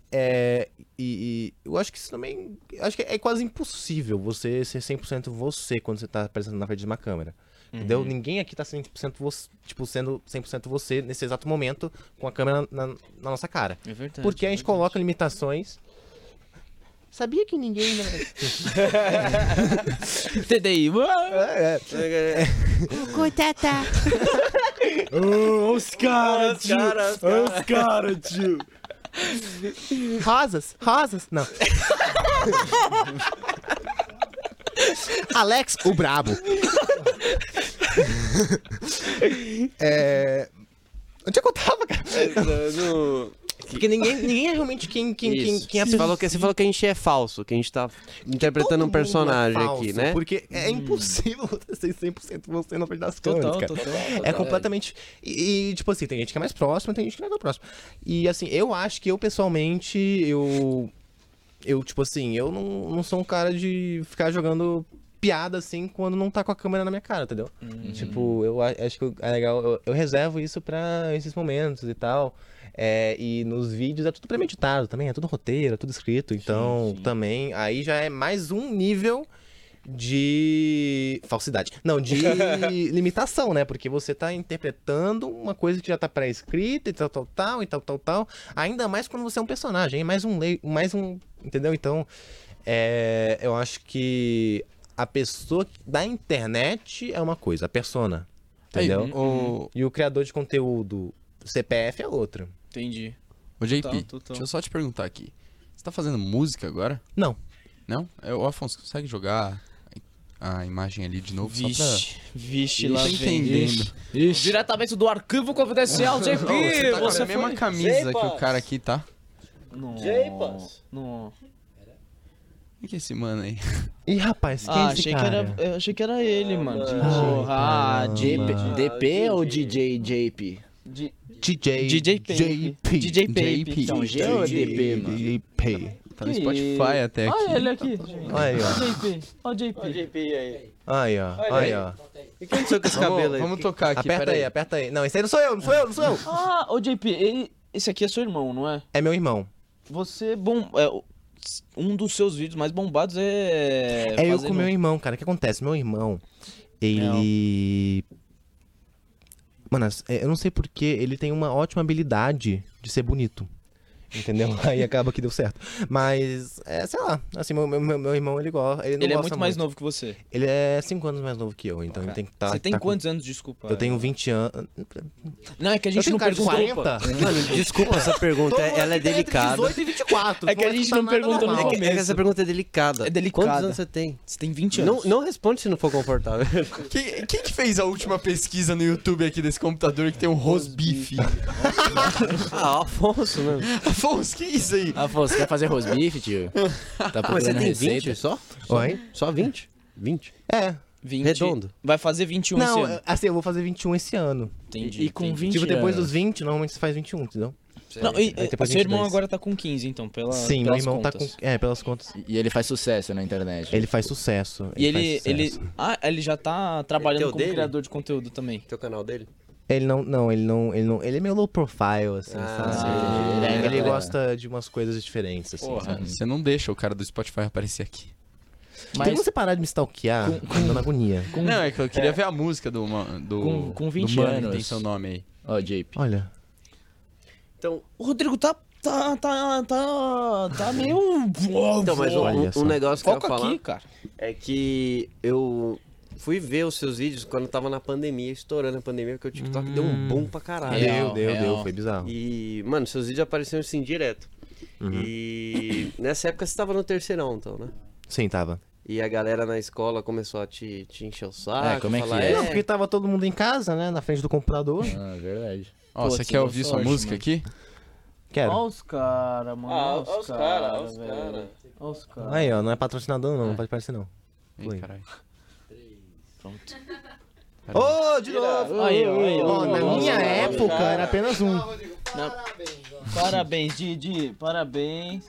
S3: E eu acho que isso também... Eu acho que é quase impossível você ser 100% você quando você tá aparecendo na frente de uma câmera. Entendeu? Ninguém aqui tá 100% você, tipo, sendo 100% você nesse exato momento com a câmera na nossa cara.
S2: É verdade.
S3: Porque a gente coloca limitações. Sabia que ninguém...
S2: TDI.
S5: Os caras, Os caras, tio.
S3: Rosas? Não. Alex, o brabo. Onde é que eu tava, cara? Porque ninguém é realmente quem é a
S4: Você falou que a gente é falso, que a gente tá interpretando
S3: Todo
S4: um
S3: mundo
S4: personagem
S3: é falso,
S4: aqui, né?
S3: Porque é impossível você ser 100% você na frente das câmeras,
S2: Total,
S3: cara.
S2: total.
S3: É completamente... E, tipo assim, tem gente que é mais próxima, tem gente que não é tão próxima. E, assim, eu acho que eu, pessoalmente, eu tipo assim, eu não sou um cara de ficar jogando piada, assim, quando não tá com a câmera na minha cara, entendeu? Tipo, eu acho que é legal, eu reservo isso pra esses momentos e tal. E nos vídeos é tudo premeditado também, é tudo roteiro, é tudo escrito. Então, também, aí já é mais um nível de falsidade. Não, de limitação, né? Porque você tá interpretando uma coisa que já tá pré-escrita e tal. Ainda mais quando você é um personagem, mais um... Entendeu? Então, eu acho que a pessoa da internet é uma coisa, a persona, entendeu? E o criador de conteúdo, o CPF, é outra.
S2: Entendi.
S1: Ô, JP,
S2: Total.
S1: deixa eu só te perguntar aqui. Você tá fazendo música agora?
S3: Não.
S1: Não? O Afonso, consegue jogar a imagem ali de novo?
S2: Vixe,
S1: Só
S2: lá
S1: pra...
S2: vem.
S1: entendendo.
S2: Diretamente do arquivo confidencial, JP.
S1: Você tá com
S2: Você
S1: a mesma
S2: foi...
S1: camisa que o cara aqui, tá?
S2: Não.
S1: O que é esse mano aí?
S3: Ih, rapaz, quem é esse cara?
S2: Eu achei que era ele, mano.
S5: DP ou DJ JP?
S2: DJ Pape. DJ Pape.
S5: Então, G ou DP, mano?
S3: JP.
S1: Tá no Spotify até aqui.
S2: Olha ele aqui, gente.
S3: Olha aí, ó.
S2: JP. Ó o JP.
S3: Aí, ó.
S4: O que aconteceu com esse cabelo aí?
S1: Vamos tocar aqui,
S3: Aperta aí. Não, esse aí não sou eu.
S2: Ah, ô JP, esse aqui é seu irmão, não é?
S3: É meu irmão.
S2: Você, um dos seus vídeos mais bombados é...
S3: É eu
S2: fazendo-
S3: com meu irmão, cara. O que acontece? Meu irmão, ele... Mano, eu não sei porquê, ele tem uma ótima habilidade de ser bonito. Entendeu? Aí acaba que deu certo. Mas, sei lá, assim, meu irmão, ele gosta. Ele
S2: é
S3: gosta
S2: muito mais novo que você.
S3: Ele é 5 anos mais novo que eu, então ele tem que estar.
S2: Você tem quantos anos, desculpa?
S3: Eu tenho 20 anos.
S2: Não, é que a gente
S3: Eu
S2: não
S3: tenho cara de
S2: perguntou.
S3: 40?
S4: Mano, desculpa essa pergunta, ela é delicada.
S3: 18 e 24.
S2: É que a gente não perguntou no
S4: É que
S2: começo.
S4: essa pergunta é delicada.
S2: É delicada.
S4: Quantos anos você tem?
S2: Você tem 20 anos.
S4: Não responde se não for confortável.
S1: Quem que fez a última pesquisa no YouTube aqui desse computador que tem um rosbife?
S4: Afonso, né?
S1: Afonso, que é isso aí?
S5: Afonso, quer fazer rosbife, tio? Tá
S4: Mas você
S5: procurando
S4: tem
S5: receita?
S4: 20 só?
S3: Oi?
S4: Só 20? 20?
S3: É.
S2: 20.
S4: Redondo.
S2: Vai fazer 21 esse
S3: Não,
S2: ano.
S3: assim, eu vou fazer 21 esse ano.
S2: Entendi.
S5: E com
S2: entendi.
S5: 20
S3: Tipo, depois
S5: anos.
S3: dos 20, normalmente você faz 21, entendeu?
S2: Não,
S3: Aí depois
S2: seu irmão
S3: 22.
S2: agora tá com 15, então,
S3: Sim, meu
S2: pelas
S3: irmão
S2: contas.
S3: tá com. Pelas contas.
S5: E ele faz sucesso na internet.
S3: Ele faz sucesso.
S2: E
S3: faz sucesso.
S2: ele já tá trabalhando
S4: Ele tem o
S2: como
S4: dele?
S2: criador de conteúdo também.
S4: Teu canal dele?
S3: Ele ele é meio low profile, assim, sabe? Ele gosta de umas coisas diferentes, assim,
S1: Porra,
S3: sabe?
S1: você não deixa o cara do Spotify aparecer aqui.
S3: Tem como você parar de me stalkear? Tá dando agonia.
S1: Não, é que eu queria ver a música do
S5: Com 20
S1: do mano que
S5: anos.
S1: tem seu nome aí.
S5: Ó, JP.
S3: Olha.
S4: Então,
S2: O Rodrigo tá meio...
S4: então mas
S3: Olha só.
S4: um negócio que eu ia
S2: Foca
S4: falar
S2: aqui, cara.
S4: é que eu fui ver os seus vídeos quando tava na pandemia, estourando a pandemia, porque o TikTok deu um boom pra caralho.
S2: Real,
S3: Deu, foi bizarro.
S4: E, mano, seus vídeos apareciam assim direto. E nessa época você tava no terceirão, então, né?
S3: Sim, tava.
S4: E a galera na escola começou a te encher o saco.
S5: É, como é que
S4: falar,
S5: é?
S3: Não, porque tava todo mundo em casa, né? Na frente do computador.
S5: Ah, verdade.
S1: Ó,
S2: Pô,
S1: você
S2: você
S1: quer
S2: deu
S1: ouvir sua
S2: sorte,
S1: música
S2: mano.
S1: aqui?
S3: Quero.
S2: Olha os caras, mano. Olha os caras,
S4: cara.
S2: velho. Olha os caras.
S3: Aí, ó, não é patrocinador não pode parecer não.
S1: Ih,
S3: Foi.
S1: caralho.
S2: Pronto.
S3: Ô, de novo!
S2: Aí, ó.
S3: Ó, na minha época era apenas um.
S2: Parabéns, Didi. Parabéns.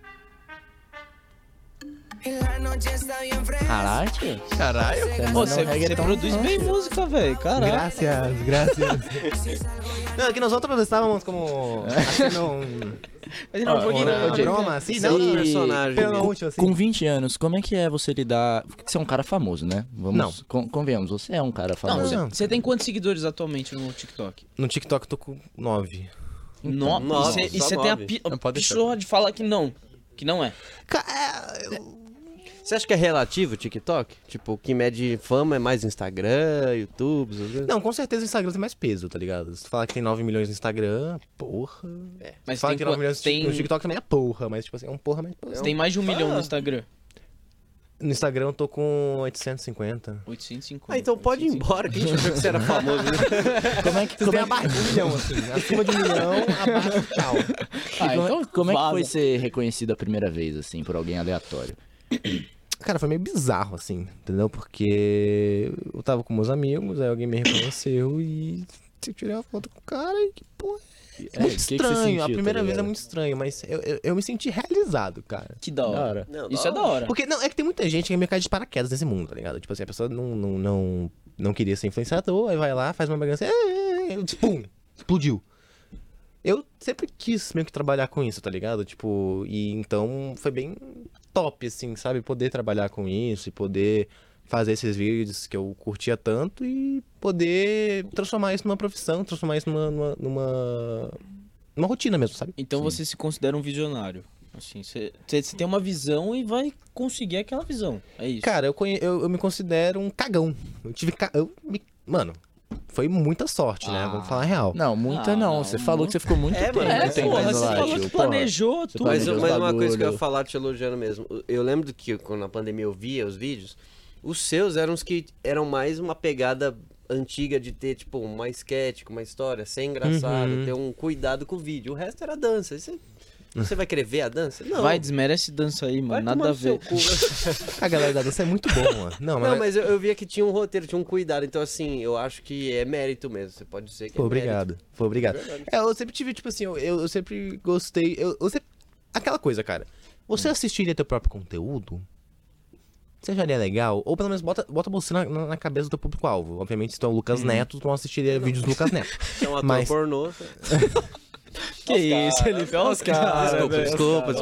S5: Caralho, tio.
S1: Caralho.
S2: Pô, você produz bem música, velho. Caralho.
S3: Graças. Não, é que nós outros estávamos como...
S2: Mas não, um pouquinho
S3: uma
S2: não,
S3: broma, assim,
S4: Isso é outro personagem.
S3: Pelo último, assim.
S5: Com 20 anos, como é que é você lidar... Porque você é um cara famoso, né?
S3: Não.
S5: Convenhamos, você é um cara famoso.
S3: Não.
S2: Você tem quantos seguidores atualmente no TikTok?
S3: No TikTok eu tô com 9.
S4: Nove,
S2: E
S4: só
S2: você tem a
S4: nove.
S1: Não pode deixar.
S2: pichorra de falar que não. Que não é.
S4: Você acha que é relativo o TikTok? Tipo, o que mede fama é mais Instagram, YouTube, essas coisas?
S3: Não, com certeza o Instagram tem mais peso, tá ligado? Se tu falar que tem 9 milhões no Instagram, porra.
S2: Mas
S3: Se falar
S2: tem,
S3: que tem 9 milhões
S2: tem,
S3: no TikTok também é porra, mas tipo assim, é um porra, mas porra.
S2: você tem mais de 1 milhão no Instagram.
S3: No Instagram eu tô com 850.
S2: 850.
S4: Ah, então pode ir embora, que a gente achou que você era famoso. Né?
S5: Como é que...
S3: Você tem abaixo de 1 milhão, assim. Acima de 1 milhão, abaixo, tchau.
S5: Como é que
S2: vaza.
S5: foi ser reconhecido a primeira vez, assim, por alguém aleatório?
S3: Cara, foi meio bizarro, assim, entendeu? Porque eu tava com meus amigos, aí alguém me reconheceu e eu tirei a foto com o cara e que porra. É muito
S5: que você
S3: estranho,
S5: sentiu,
S3: a primeira
S5: tá
S3: vez é
S5: ligado?
S3: muito estranho, mas eu me senti realizado, cara.
S2: Que da hora.
S4: Não,
S2: Isso é da hora.
S3: Porque, não, é que tem muita gente que é meio cai de paraquedas nesse mundo, tá ligado? Tipo assim, a pessoa não queria ser influenciador, aí vai lá, faz uma bagunça, pum, explodiu. Eu sempre quis meio que trabalhar com isso, tá ligado? Tipo, e então foi bem top, assim, sabe? Poder trabalhar com isso e poder fazer esses vídeos que eu curtia tanto e poder transformar isso numa profissão, transformar isso numa rotina mesmo, sabe?
S2: Então você se considera um visionário. Assim, você tem uma visão e vai conseguir aquela visão. É isso.
S3: Cara, eu me considero um cagão. Mano, foi muita sorte, né? Vamos falar a real.
S5: Não, muita
S2: Ah,
S5: não.
S2: não,
S5: Você falou que você ficou muito tempo.
S4: mano,
S5: tentando
S2: porra, você
S5: lá,
S2: falou
S5: tio,
S2: que
S5: porra.
S2: planejou
S5: Você
S2: tudo.
S4: Mas,
S5: planejou
S4: mas
S5: os
S4: uma coisa que eu ia
S5: bagulho.
S4: falar te elogiando mesmo. Eu lembro que quando na pandemia eu via os vídeos, os seus eram os que eram mais uma pegada antiga de ter, tipo, uma sketch, uma história, ser engraçado, ter um cuidado com o vídeo. O resto era dança. Você vai querer ver a dança? Não.
S2: Vai, desmerece dança aí,
S4: Vai
S2: mano. Nada
S4: tomar
S2: a
S4: no seu
S2: ver.
S3: A galera da dança é muito boa. Não,
S4: Não, mas eu via que tinha um roteiro, tinha um cuidado. Então, assim, eu acho que é mérito mesmo. Você pode dizer que
S3: Pô,
S4: é
S3: obrigado. Pô, obrigado.
S4: Verdade.
S3: Eu sempre tive, tipo assim, eu sempre gostei. Aquela coisa, cara. Você assistiria teu próprio conteúdo? Você acharia legal? Ou pelo menos bota você na cabeça do teu público-alvo. Obviamente, se tu é o Lucas Neto, tu não assistiria vídeos do Lucas Neto.
S4: Se é um ator
S3: Mas-
S4: pornô.
S2: Que isso, Felipe? Olha os caras.
S4: Desculpa.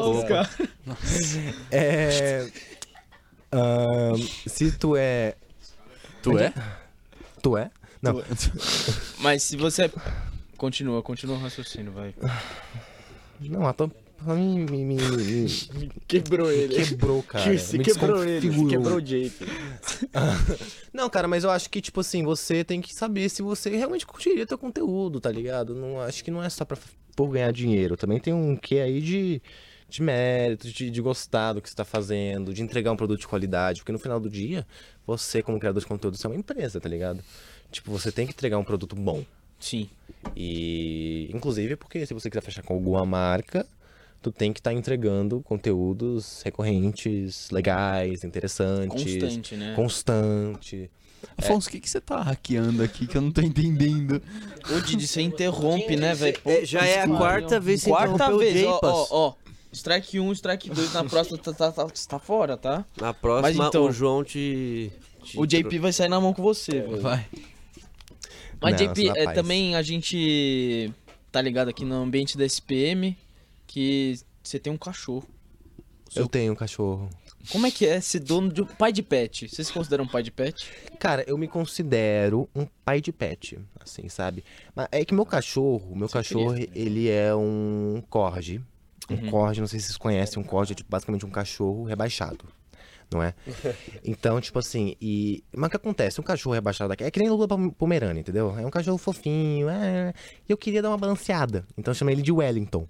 S3: Se tu é.
S5: Tu é?
S3: Tu é? Não.
S2: Mas se você... Continua o raciocínio, vai.
S3: Não, me
S5: Quebrou ele.
S3: quebrou, cara.
S5: Você
S3: Me
S5: quebrou ele.
S3: desconfigurou.
S5: Quebrou o JP.
S3: Não, cara, mas eu acho que, tipo assim, você tem que saber se você realmente curtiria teu conteúdo, tá ligado? Não, acho que não é só por ganhar dinheiro. Também tem um quê aí de mérito, de gostar do que você tá fazendo, de entregar um produto de qualidade. Porque no final do dia, você, como criador de conteúdo, você é uma empresa, tá ligado? Tipo, você tem que entregar um produto bom.
S2: Sim.
S3: E, inclusive, porque se você quiser fechar com alguma marca, tu tem que estar entregando conteúdos recorrentes, legais, interessantes.
S2: Constante, né?
S3: Constante.
S1: Afonso, o que você tá hackeando aqui que eu não tô entendendo?
S2: Ô, Didi, você interrompe, né, velho? Pô,
S4: Já é a
S2: desculpa.
S4: quarta vez que você
S2: Quarta
S4: interrompeu o
S2: vez,
S4: J-Pass.
S2: ó. Strike 1, strike 2, na próxima tá fora, tá?
S4: Na próxima,
S2: Mas então,
S4: o João te
S2: O JP vai sair na mão com você, velho.
S1: Vai.
S2: Mas,
S3: Não,
S2: JP,
S3: rapaz.
S2: também a gente tá ligado aqui no ambiente da SPM que você tem um cachorro.
S3: Eu tenho um cachorro.
S2: Como é que é ser dono de um pai de pet? Você se considera um pai de pet?
S3: Cara, eu me considero um pai de pet, assim, sabe? Mas é que meu cachorro, ele é um corgi. Um corgi, não sei se vocês conhecem, um corgi é tipo, basicamente um cachorro rebaixado, não é? Então, tipo assim, mas o que acontece? Um cachorro rebaixado aqui é que nem Lula Pomerânia, entendeu? É um cachorro fofinho, e eu queria dar uma balanceada, então eu chamei ele de Wellington.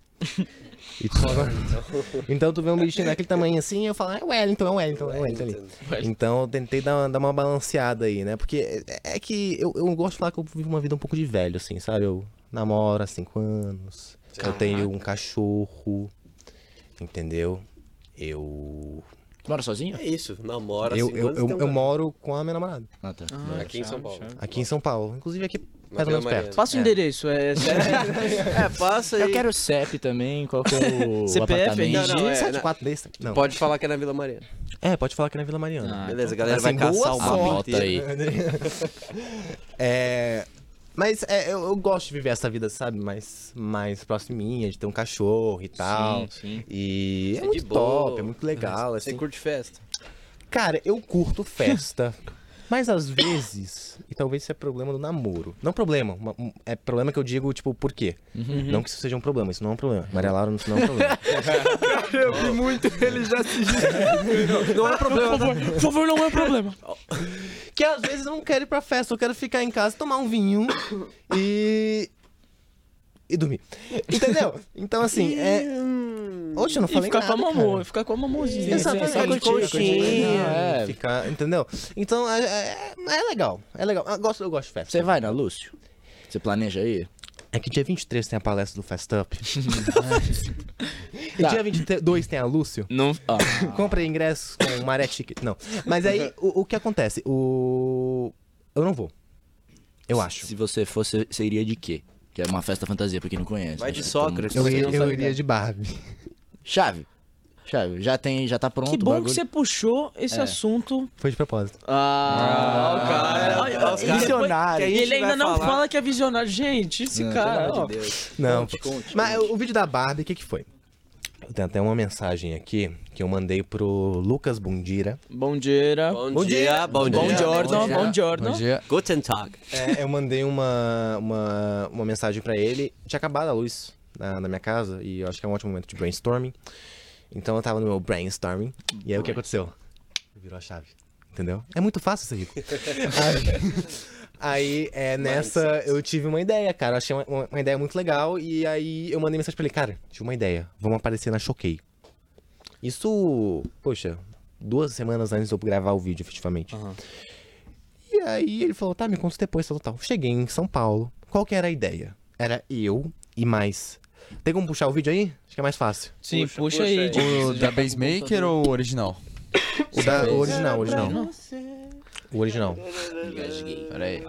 S3: Então tu vê um bichinho daquele tamanho assim, eu falo, é Wellington ali. Então eu tentei dar uma balanceada aí, né? Porque é que eu gosto de falar que eu vivo uma vida um pouco de velho, assim, sabe? Eu namoro há 5 anos, eu tenho um cachorro, entendeu?
S5: Tu mora sozinho?
S4: É isso, namora.
S3: Eu moro com a minha namorada,
S5: Ah, tá.
S4: Aqui em São Paulo.
S3: aqui em São Paulo. Inclusive aqui
S4: Na
S3: mais ou
S4: Vila
S3: menos
S4: Mariana.
S3: perto.
S2: Passa o endereço,
S4: Passa aí.
S5: Eu quero o CEP também, qual que é o
S2: CPF,
S5: apartamento?
S4: Não, é,
S3: 74 desse. Não.
S4: Pode falar que é na Vila Mariana.
S3: Pode falar que é na Vila Mariana.
S4: Beleza, a galera vai
S3: assim,
S4: caçar
S3: boa
S4: o mapa
S5: sorte
S4: inteiro.
S5: aí.
S3: Mas eu gosto de viver essa vida, sabe? Mais proximinha, de ter um cachorro e tal.
S2: sim.
S3: E é
S4: Ser
S3: muito
S4: de boa.
S3: top, é muito legal,
S4: Você
S3: assim.
S4: curte festa?
S3: Cara, eu curto festa. Mas às vezes, e talvez isso é problema do namoro. Não problema, é problema que eu digo, tipo, por quê? Não que isso seja um problema, isso não é um problema. Maria Laura, isso não é um problema.
S1: Eu vi muito ele já se
S3: Não é problema, tá?
S2: Por favor, não é problema.
S3: Que às vezes eu não quero ir pra festa, eu quero ficar em casa, tomar um vinho e dormir. Entendeu? Então, assim, Oxe, eu não
S2: E
S3: falei
S2: ficar
S3: nada,
S2: com a mamô,
S3: cara.
S2: ficar com a mamôzinha.
S3: Exatamente,
S5: só curtir,
S3: conchinha,
S5: curtir.
S3: ficar, entendeu? Então, é legal, é legal. Eu gosto de festa.
S5: Você vai na Lúcio? Você planeja aí?
S3: É que dia 23 tem a palestra do Fest Up. E
S5: Tá.
S3: dia 22 tem a Lúcio.
S2: Não.
S3: Compra ingressos com Maré Ticket. Não. Mas aí, o que acontece? Eu não vou. Eu acho.
S5: Se você fosse, você iria de quê? Que é uma festa fantasia, pra quem não conhece.
S4: Vai
S5: né?
S4: de
S5: Todo
S4: Sócrates.
S5: mundo-
S3: Eu iria de Barbie.
S5: Chave. Já tá pronto
S2: Que
S5: o
S2: bom
S5: bagulho.
S2: que você puxou esse assunto.
S3: Foi de propósito.
S2: O cara.
S5: visionário.
S2: E ele ainda não fala que é visionário. Gente, esse cara.
S5: Pelo
S2: ó.
S5: amor de Deus.
S3: Não.
S5: Conte.
S3: Mas o vídeo da Barbie, o que foi? Eu tenho até uma mensagem aqui que eu mandei pro Lucas Bundira.
S2: Bom dia.
S4: Bom dia, bom dia.
S2: Bom giorno, bom
S1: Bom
S2: giorno.
S1: dia.
S4: Guten Tag.
S3: Eu mandei uma mensagem pra ele. Tinha acabado a luz na minha casa e eu acho que é um ótimo momento de brainstorming. Então eu tava no meu brainstorming. E aí o que aconteceu? Virou a chave. Entendeu? É muito fácil ser rico. Aí, nessa, eu tive uma ideia, cara. Eu achei uma ideia muito legal. E aí eu mandei mensagem pra ele, cara, tive uma ideia. Vamos aparecer na Choquei. Isso, poxa, 2 semanas antes de eu gravar o vídeo, efetivamente. E aí ele falou, tá, me conta depois, tal. Cheguei em São Paulo. Qual que era a ideia? Era eu e mais. Tem como puxar o vídeo aí? Acho que é mais fácil.
S2: Sim,
S4: Puxa
S2: puxa
S4: aí.
S2: aí.
S1: O da Basemaker ou o original?
S3: O original. O original.
S1: Pera aí.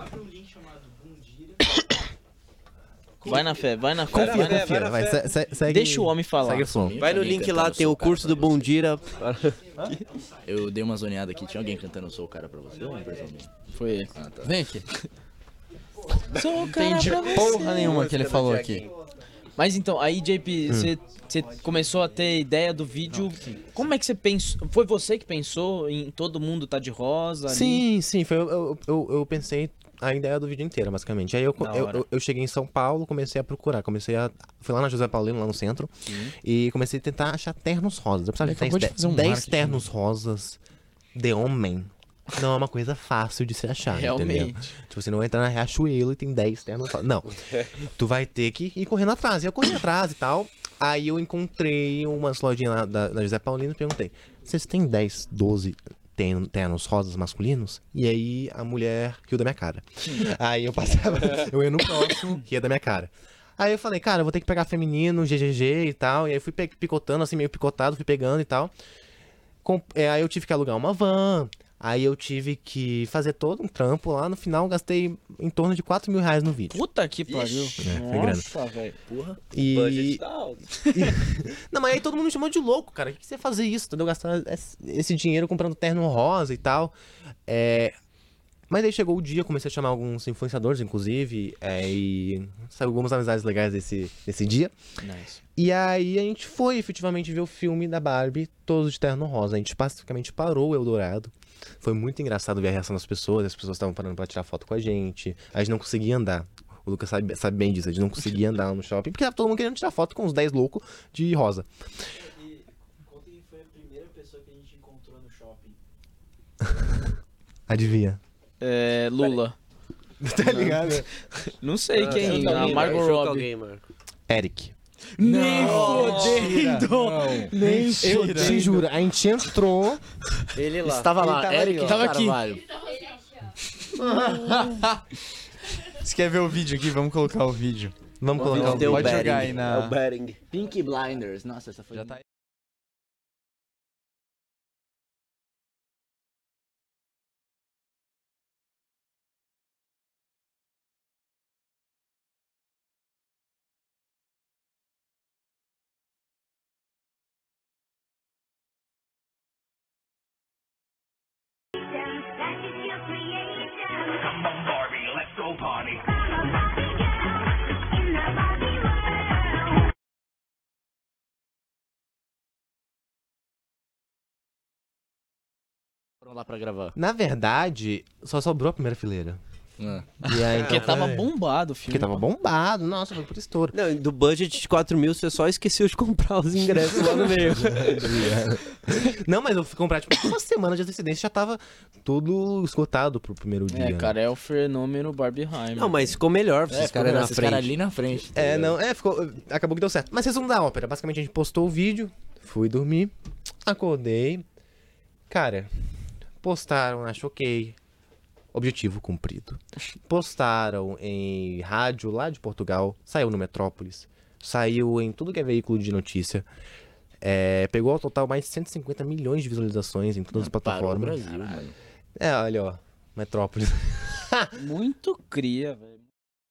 S2: Vai na fé, vai na fé.
S3: Confia, vai, segue.
S2: Deixa o homem falar.
S3: Segue o som.
S4: Vai no link lá, tem o curso do Bundira.
S5: Eu dei uma zoneada aqui. Tinha alguém cantando Sou o Cara pra você? Ou uma impressão minha?
S2: Foi ele.
S5: Ah, tá.
S1: Vem aqui.
S2: Sou o cara
S1: Entendi
S2: pra você.
S1: porra nenhuma que ele falou aqui.
S2: Mas então, aí, JP, você começou a ter ideia do vídeo. Como é que você pensou? Foi você que pensou em todo mundo tá de rosa? Ali?
S3: Sim, foi. Eu pensei a ideia do vídeo inteira, basicamente. Aí
S2: Da hora.
S3: eu cheguei em São Paulo, comecei a procurar, fui lá na José Paulino, lá no centro, e comecei a tentar achar ternos rosas. Eu precisava
S1: Ele acabou de fazer um
S3: 10
S1: marketing.
S3: ternos rosas de homem. Não é uma coisa fácil de se achar, entendeu?
S2: Realmente.
S3: Tipo, você não vai entrar na Riachuelo e tem 10 ternos rosas. Não, tu vai ter que ir correndo atrás. E eu corri atrás e tal. Aí eu encontrei umas lojinhas lá da José Paulino e perguntei, vocês têm 10, 12 ternos rosas masculinos? E aí a mulher riu da minha cara. Aí eu passava, eu ia no próximo, ria da minha cara. Aí eu falei, cara, eu vou ter que pegar feminino, GGG e tal. E aí fui picotando, assim, meio picotado, fui pegando e tal. Aí eu tive que alugar uma van. Aí eu tive que fazer todo um trampo lá. No final, gastei em torno de 4 mil reais no vídeo.
S2: Puta que pariu.
S3: foi grana.
S2: Nossa, velho. Porra.
S3: E...
S4: Budget tá alto.
S3: Não, mas aí todo mundo me chamou de louco, cara. O que você ia fazer isso? Entendeu? Gastar esse dinheiro comprando terno rosa e tal. Mas aí chegou o dia, comecei a chamar alguns influenciadores, inclusive. E saiu algumas amizades legais desse dia.
S2: Nice.
S3: E aí a gente foi efetivamente ver o filme da Barbie, todos de terno rosa. A gente basicamente parou o Eldorado. Foi muito engraçado ver a reação das pessoas. As pessoas estavam parando pra tirar foto com a gente. A gente não conseguia andar. O Lucas sabe bem disso. A gente não conseguia andar no shopping. Porque tava todo mundo querendo tirar foto com os 10 loucos de rosa.
S6: E quem foi a primeira pessoa que a gente encontrou no shopping?
S3: Adivinha?
S2: Lula.
S3: Tá ligado?
S2: Não sei quem.
S4: Chuta
S2: A
S4: alguém,
S2: Margot
S4: chuta
S2: Robbie.
S4: alguém, Marco.
S3: Eric.
S2: Nem fodendo! Nem
S3: Eu te juro, a gente entrou.
S4: Ele lá.
S5: Estava lá,
S3: tava
S5: Eric
S3: ali, ó.
S2: Tava aqui.
S5: Carvalho.
S1: Você quer ver o vídeo aqui? Vamos colocar o vídeo.
S3: Vamos colocar
S1: Deu
S3: o
S1: Pode
S4: betting.
S1: jogar aí
S4: É
S1: na...
S4: o betting.
S5: Pink Blinders. Nossa, essa foi...
S1: Já tá aí.
S7: Come on, Barbie, let's go party. I'm a Barbie girl in the Barbie world.
S5: Foram lá pra gravar.
S3: Na verdade, só sobrou a primeira fileira.
S5: Ah.
S3: E aí,
S2: Porque tava bombado o filme.
S3: Porque tava bombado. Nossa, foi por estouro.
S4: Não, do budget de 4 mil, você só esqueceu de comprar os ingressos lá no meio.
S3: Não, mas eu fui comprar, tipo, uma semana de antecedência, já tava tudo esgotado pro primeiro dia.
S2: Cara, é o fenômeno Barbieheimer.
S4: Não, mas ficou melhor pra vocês ficarem na
S5: Esses caras
S4: frente.
S5: ali na frente. tá ligado?
S3: Não, ficou, acabou que deu certo. Mas resumo da ópera, basicamente a gente postou o vídeo, fui dormir, acordei. Cara, postaram na Choquei, objetivo cumprido. Postaram em rádio lá de Portugal, saiu no Metrópolis, saiu em tudo que é veículo de notícia. Pegou ao total mais de 150 milhões de visualizações em todas as
S5: Parou o
S3: plataformas.
S5: Brasil, mano.
S3: Olha, ó, Metrópolis.
S2: Muito cria, velho.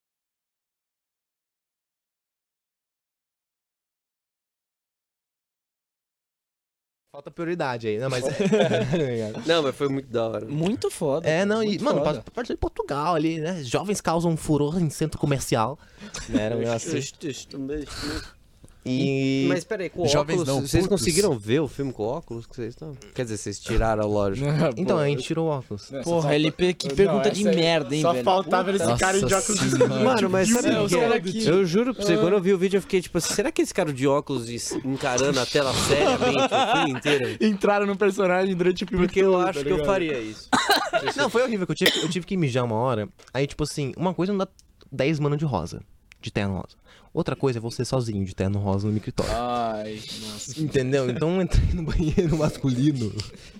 S3: Falta prioridade aí, não, mas...
S4: Não, mas foi muito da hora.
S2: Muito foda.
S3: não, e,
S2: muito
S3: mano,
S2: foda.
S3: parte de Portugal ali, né? Jovens causam furor em centro comercial. Né? Era um negócio assim. E...
S4: Mas peraí, com
S1: Jovens
S4: óculos,
S1: não,
S4: vocês
S1: putos.
S4: conseguiram ver o filme com óculos que vocês estão? Quer dizer, vocês tiraram, lógico.
S3: Então, a gente tirou o óculos.
S2: Porra, LP, que pergunta de merda, hein, velho?
S1: esse cara de óculos.
S4: Mano, mas sabe
S2: céu,
S4: o que é?
S2: cara, que-
S4: Eu juro pra você, quando eu vi o vídeo eu fiquei tipo assim, será que esse cara de óculos encarando a tela seriamente o filme inteiro?
S5: Entraram no personagem durante o filme
S4: Porque eu acho que eu faria isso.
S3: Não, foi horrível, que eu tive que mijar uma hora. Aí, tipo assim, uma coisa não dá 10 mano de rosa, de terno rosa. Outra coisa é você sozinho de terno rosa no microtório.
S2: Ai, nossa.
S3: Entendeu? Então eu entrei no banheiro masculino.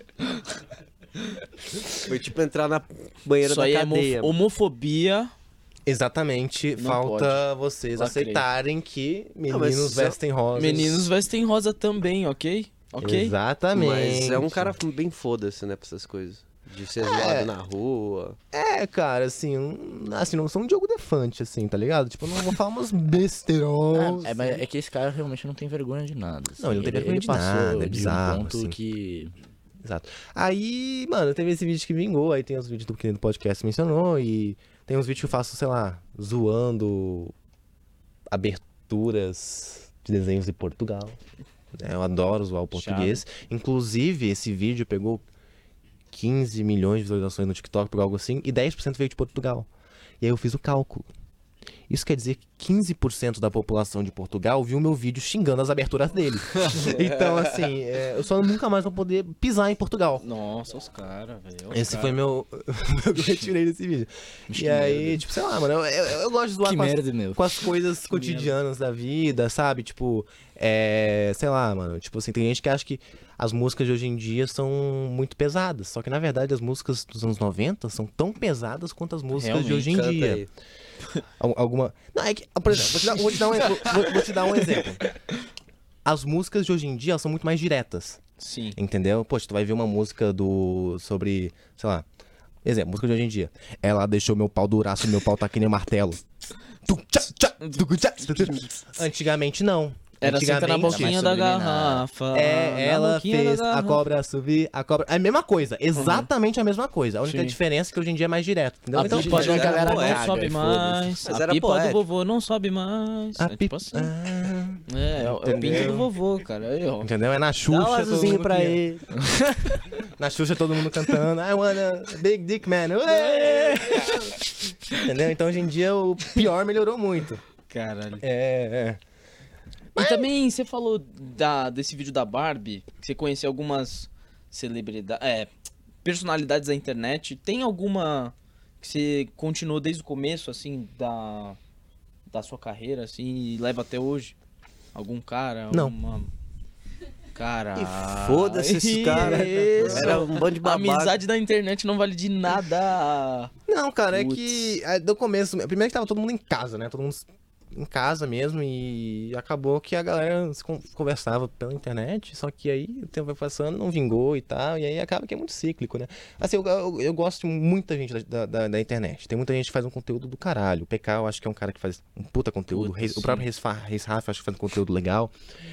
S4: Foi tipo entrar na banheira
S2: Isso
S4: da
S2: aí é
S4: cadeia.
S2: homofobia.
S3: Exatamente,
S2: Não
S3: falta vocês
S2: Lacrei.
S3: aceitarem que
S4: mas
S3: meninos
S4: só-
S3: vestem rosas.
S2: Meninos vestem rosa também, ok? Ok?
S3: Exatamente.
S4: Mas é um cara bem foda-se, né, pra essas coisas. De ser zoado na rua.
S3: Cara, assim, não sou um Diogo Defante, assim, tá ligado? Tipo, eu não vou falar umas besteiros.
S5: Mas é que esse cara realmente não tem vergonha de nada. assim.
S3: Não, ele não tem vergonha de
S5: passou
S3: nada, é
S5: de
S3: bizarro,
S5: um ponto
S3: assim.
S5: que...
S3: Exato. Aí, mano, teve esse vídeo que vingou, aí tem os vídeos que do podcast mencionou, e tem uns vídeos que eu faço, sei lá, zoando aberturas de desenhos de Portugal. Eu adoro zoar o português. Inclusive, esse vídeo pegou 15 milhões de visualizações no TikTok, por algo assim, e 10% veio de Portugal. E aí eu fiz o cálculo. Isso quer dizer que 15% da população de Portugal viu meu vídeo xingando as aberturas dele. Então, assim, eu só nunca mais vou poder pisar em Portugal.
S2: Nossa, os caras, velho.
S3: Esse foi meu que eu retirei desse vídeo. E aí, tipo, sei lá, mano, eu gosto de zoar
S5: Que
S3: com as,
S5: merda, meu.
S3: com as coisas cotidianas da vida, sabe? Tipo, sei lá, mano, tipo assim, tem gente que acha que as músicas de hoje em dia são muito pesadas. Só que, na verdade, as músicas dos anos 90 são tão pesadas quanto as músicas de hoje em
S4: Canta
S3: dia.
S4: aí.
S3: Alguma... Não, é que, por exemplo, vou te dar um exemplo. As músicas de hoje em dia elas são muito mais diretas,
S2: Sim.
S3: entendeu? Poxa, tu vai ver uma música sobre, sei lá, exemplo, música de hoje em dia. Ela deixou meu pau duraço, meu pau tá que nem martelo. Antigamente não.
S2: Era senta na
S3: Antigamente,
S2: boquinha da garrafa. na
S3: ela
S2: boquinha da
S3: fez a
S2: garrafa.
S3: cobra subir, a cobra... É a mesma coisa, exatamente a mesma coisa. A única
S2: Sim.
S3: diferença é que hoje em dia é mais direto, entendeu?
S2: A
S3: Então,
S2: pipa
S4: mas
S2: da
S4: era
S2: galera
S4: poético,
S2: não sobe
S5: e
S2: mais.
S4: Mas
S2: A
S4: era
S2: pipa do
S4: poético.
S2: vovô não sobe mais.
S3: a
S2: É tipo
S3: pipa...
S2: assim. É o pinto
S3: Entendeu?
S2: do vovô, cara. Aí, ó.
S3: Entendeu? É na Xuxa,
S4: Dá um
S3: todo
S4: azulzinho
S3: mundo
S4: pra
S3: que-
S4: ele.
S3: Na Xuxa todo mundo cantando I wanna big dick man. Ué! Entendeu? Então hoje em dia o pior melhorou muito.
S2: Caralho.
S3: É.
S2: E também você falou desse vídeo da Barbie, que você conheceu algumas celebridades, personalidades da internet. Tem alguma que você continuou desde o começo, assim, da sua carreira, assim, e leva até hoje? Algum cara?
S3: Não.
S2: Uma... Cara...
S4: Foda-se esse cara. Era um bando de
S2: A
S4: babaca.
S2: amizade da internet não vale de nada.
S3: Não, cara,
S2: Putz.
S3: é que do começo, primeiro que tava todo mundo em casa, né? Todo mundo em casa mesmo e acabou que a galera conversava pela internet, só que aí o tempo vai passando, não vingou e tal, e aí acaba que é muito cíclico, né? Assim, eu gosto de muita gente da internet, tem muita gente que faz um conteúdo do caralho, o PK eu acho que é um cara que faz um puta conteúdo,
S2: Puta,
S3: o próprio Reis Rafa eu acho que faz um conteúdo legal,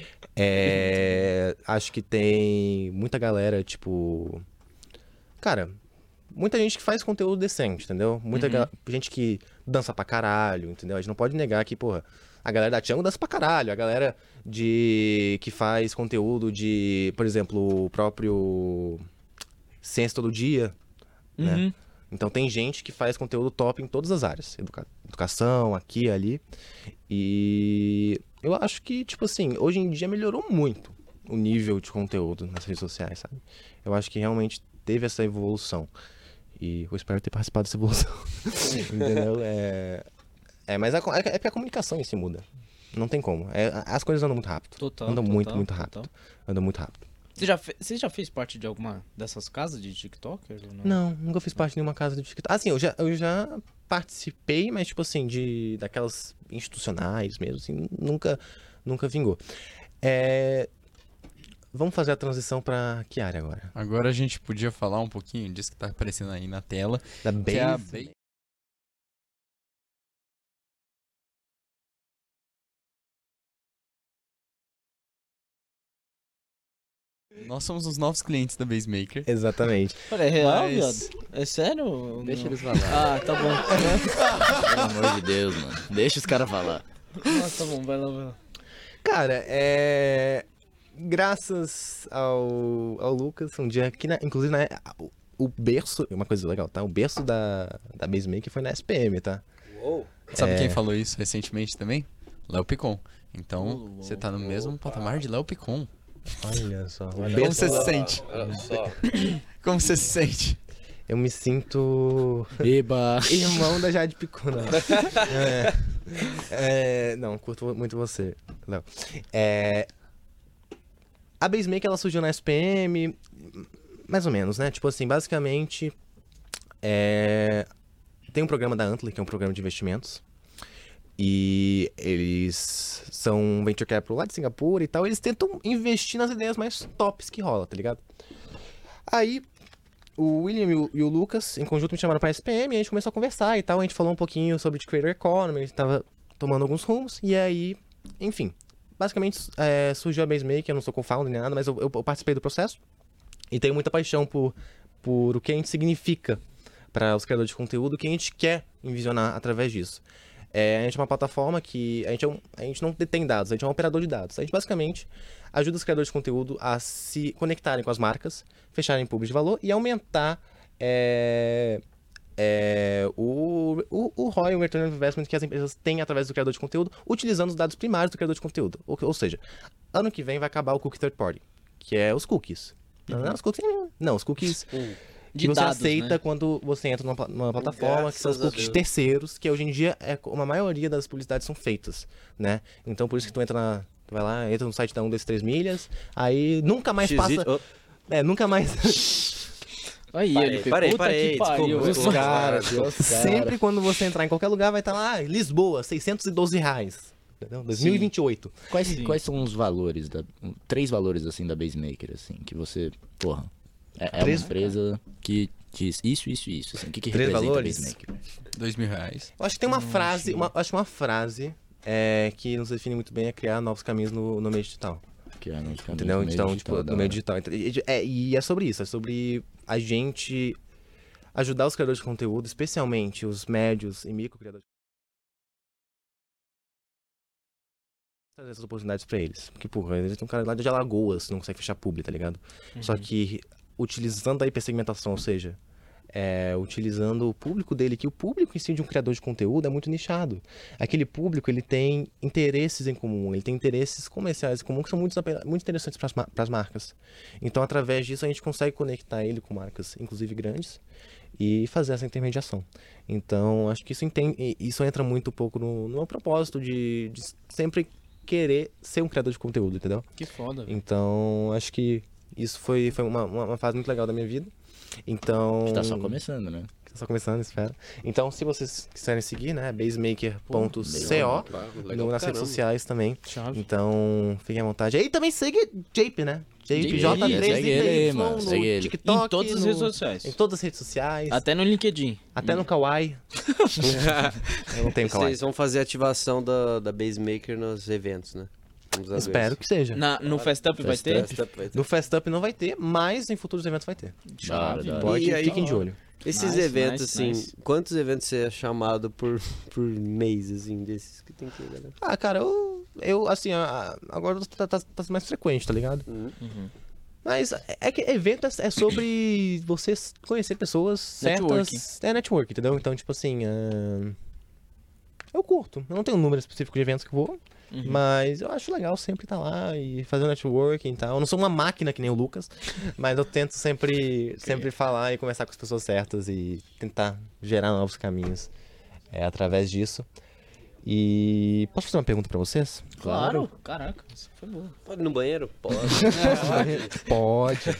S3: acho que tem muita galera, tipo... Cara... Muita gente que faz conteúdo decente, entendeu? Muita gente que dança pra caralho, entendeu? A gente não pode negar que, porra, a galera da Tiango dança pra caralho. A galera que faz conteúdo de, por exemplo, o próprio Ciência Todo Dia, né?
S2: Uhum.
S3: Então tem gente que faz conteúdo top em todas as áreas. Educação, aqui, ali. E eu acho que, tipo assim, hoje em dia melhorou muito o nível de conteúdo nas redes sociais, sabe? Eu acho que realmente teve essa evolução. E eu espero ter participado dessa evolução. Entendeu? Mas é porque a comunicação em si muda. Não tem como. As coisas andam muito rápido.
S2: Total,
S3: Andam
S2: total,
S3: muito
S2: total.
S3: rápido. Andam muito rápido.
S2: Você já fez parte de alguma dessas casas de TikTokers? Ou não?
S3: Não, nunca fiz parte de nenhuma casa de TikTok. Assim, eu já participei, mas tipo assim, daquelas institucionais mesmo, assim, nunca vingou. Vamos fazer a transição pra que área agora?
S1: Agora a gente podia falar um pouquinho disso que tá aparecendo aí na tela.
S3: Da
S1: Que é a
S3: base?
S1: Nós somos os novos clientes da Basemaker.
S3: Exatamente.
S2: Cara, é real,
S1: Mas-
S2: viado? É sério?
S5: Deixa
S2: Não.
S5: eles falar.
S2: Ah, tá bom.
S5: Pelo amor de Deus, mano. Deixa os caras falar.
S2: Ah, tá bom, vai lá.
S3: Cara, graças ao Lucas, um dia aqui, inclusive, né, o berço, uma coisa legal, tá? O berço da Basemaker foi na SPM, tá?
S4: Uou.
S1: Sabe quem falou isso recentemente também? Léo Picon. Então, você tá no mesmo patamar de Léo Picon.
S3: Olha só.
S1: Como você se sente?
S4: Olha só.
S1: Como você se sente?
S3: Eu me sinto
S5: Eba.
S3: irmão da Jade Picon, não. Não, curto muito você, Léo. A Basemaker, ela surgiu na SPM, mais ou menos, né? Tipo assim, basicamente, tem um programa da Antler, que é um programa de investimentos. E eles são venture capital lá de Singapura e tal. Eles tentam investir nas ideias mais tops que rola, tá ligado? Aí, o William e o Lucas, em conjunto, me chamaram pra SPM e a gente começou a conversar e tal. A gente falou um pouquinho sobre Creator Economy, a gente tava tomando alguns rumos. E aí, enfim, basicamente surgiu a Basemaker. Eu não sou co-founder nem nada, mas eu participei do processo. E tenho muita paixão por o que a gente significa para os criadores de conteúdo, o que a gente quer envisionar através disso. A gente é uma plataforma que a gente não detém dados, a gente é um operador de dados. A gente basicamente ajuda os criadores de conteúdo a se conectarem com as marcas, fecharem públicos de valor e aumentar o ROI, o Return on Investment, que as empresas têm através do criador de conteúdo, utilizando os dados primários do criador de conteúdo. Ou seja, ano que vem vai acabar o cookie third party, que é os cookies. Não, os cookies, não, os cookies
S2: De
S3: que você
S2: dados,
S3: aceita
S2: né?
S3: quando você entra numa plataforma, que são os
S4: Graças a
S3: cookies
S4: Deus.
S3: terceiros, que hoje em dia a maioria das publicidades são feitas, né? Então por isso que tu vai lá, entra no site da 1, 2, 3 milhas, aí nunca mais passa...
S4: Oh,
S3: nunca mais...
S2: Aí,
S4: Parei,
S2: puta que pariu.
S4: desculpa.
S5: Os caras.
S3: Sempre quando você entrar em qualquer lugar vai estar lá, Lisboa, R$612. Entendeu? 2028.
S5: Quais são os valores, 3 valores, assim, da BaseMaker, assim, que você, porra, é uma empresa que diz isso, assim, o que
S3: 3
S5: representa
S3: valores?
S5: a BaseMaker?
S1: R$2.000.
S3: Eu acho que tem uma frase, acho uma frase que nos define muito bem, é criar novos caminhos no meio digital.
S5: Que é no
S3: Entendeu?
S5: meio
S3: Então,
S5: digital,
S3: tipo,
S5: da
S3: no meio
S5: hora.
S3: digital. E é sobre isso, é sobre a gente ajudar os criadores de conteúdo, especialmente os médios e micro criadores de conteúdo, trazer essas oportunidades pra eles. Porque, porra, eles tem um cara lá de Alagoas, não consegue fechar publi, tá ligado? Só que utilizando a hipersegmentação, ou seja, utilizando o público dele, que o público em si de um criador de conteúdo é muito nichado. Aquele público, ele tem interesses em comum, ele tem interesses comerciais em comum que são muito interessantes para as marcas. Então, através disso, a gente consegue conectar ele com marcas, inclusive grandes, e fazer essa intermediação. Então, acho que isso entra muito um pouco no meu propósito de sempre querer ser um criador de conteúdo, entendeu?
S2: Que foda, velho.
S3: Então, acho que isso foi uma fase muito legal da minha vida. Então...
S5: Que tá só começando, né?
S3: Tá só começando, espero. Então, se vocês quiserem seguir, né? basemaker.co nas redes sociais também.
S2: Chave.
S3: Então, fiquem à vontade. Aí também segue Jape, né?
S5: Segue
S3: J3
S5: ele, mano, segue
S3: no
S5: ele.
S3: TikTok,
S2: Em todas as redes sociais.
S3: Em todas as redes sociais.
S2: Até no LinkedIn.
S3: Até no Kawaii. Eu não tenho Kawaii.
S4: Vocês vão fazer a ativação da BaseMaker nos eventos, né? Vamos ver
S3: Espero
S4: isso.
S3: que seja.
S2: No Fest Up vai ter?
S4: Festa vai ter.
S3: No Fest Up não vai ter, mas em futuros eventos vai ter.
S2: Chave.
S5: Da hora.
S3: Pode,
S4: E aí,
S3: fiquem de olho.
S4: Esses
S2: Nice,
S4: eventos,
S2: nice,
S4: assim,
S2: nice.
S4: quantos eventos você é chamado por mês, assim, desses que tem que ir, galera?
S3: Ah, cara, eu assim, agora tá mais frequente, tá ligado?
S2: Uhum.
S3: Mas é que evento é sobre você conhecer pessoas certas.
S2: Networking.
S3: É network, entendeu? Então, tipo assim, eu curto. Eu não tenho um número específico de eventos que eu vou, mas eu acho legal sempre estar lá e fazer networking e tal. Eu não sou uma máquina que nem o Lucas, mas eu tento sempre falar e conversar com as pessoas certas e tentar gerar novos caminhos através disso. E posso fazer uma pergunta pra vocês?
S2: Claro. Caraca, isso foi boa.
S4: Pode ir no banheiro? Pode.
S3: Pode.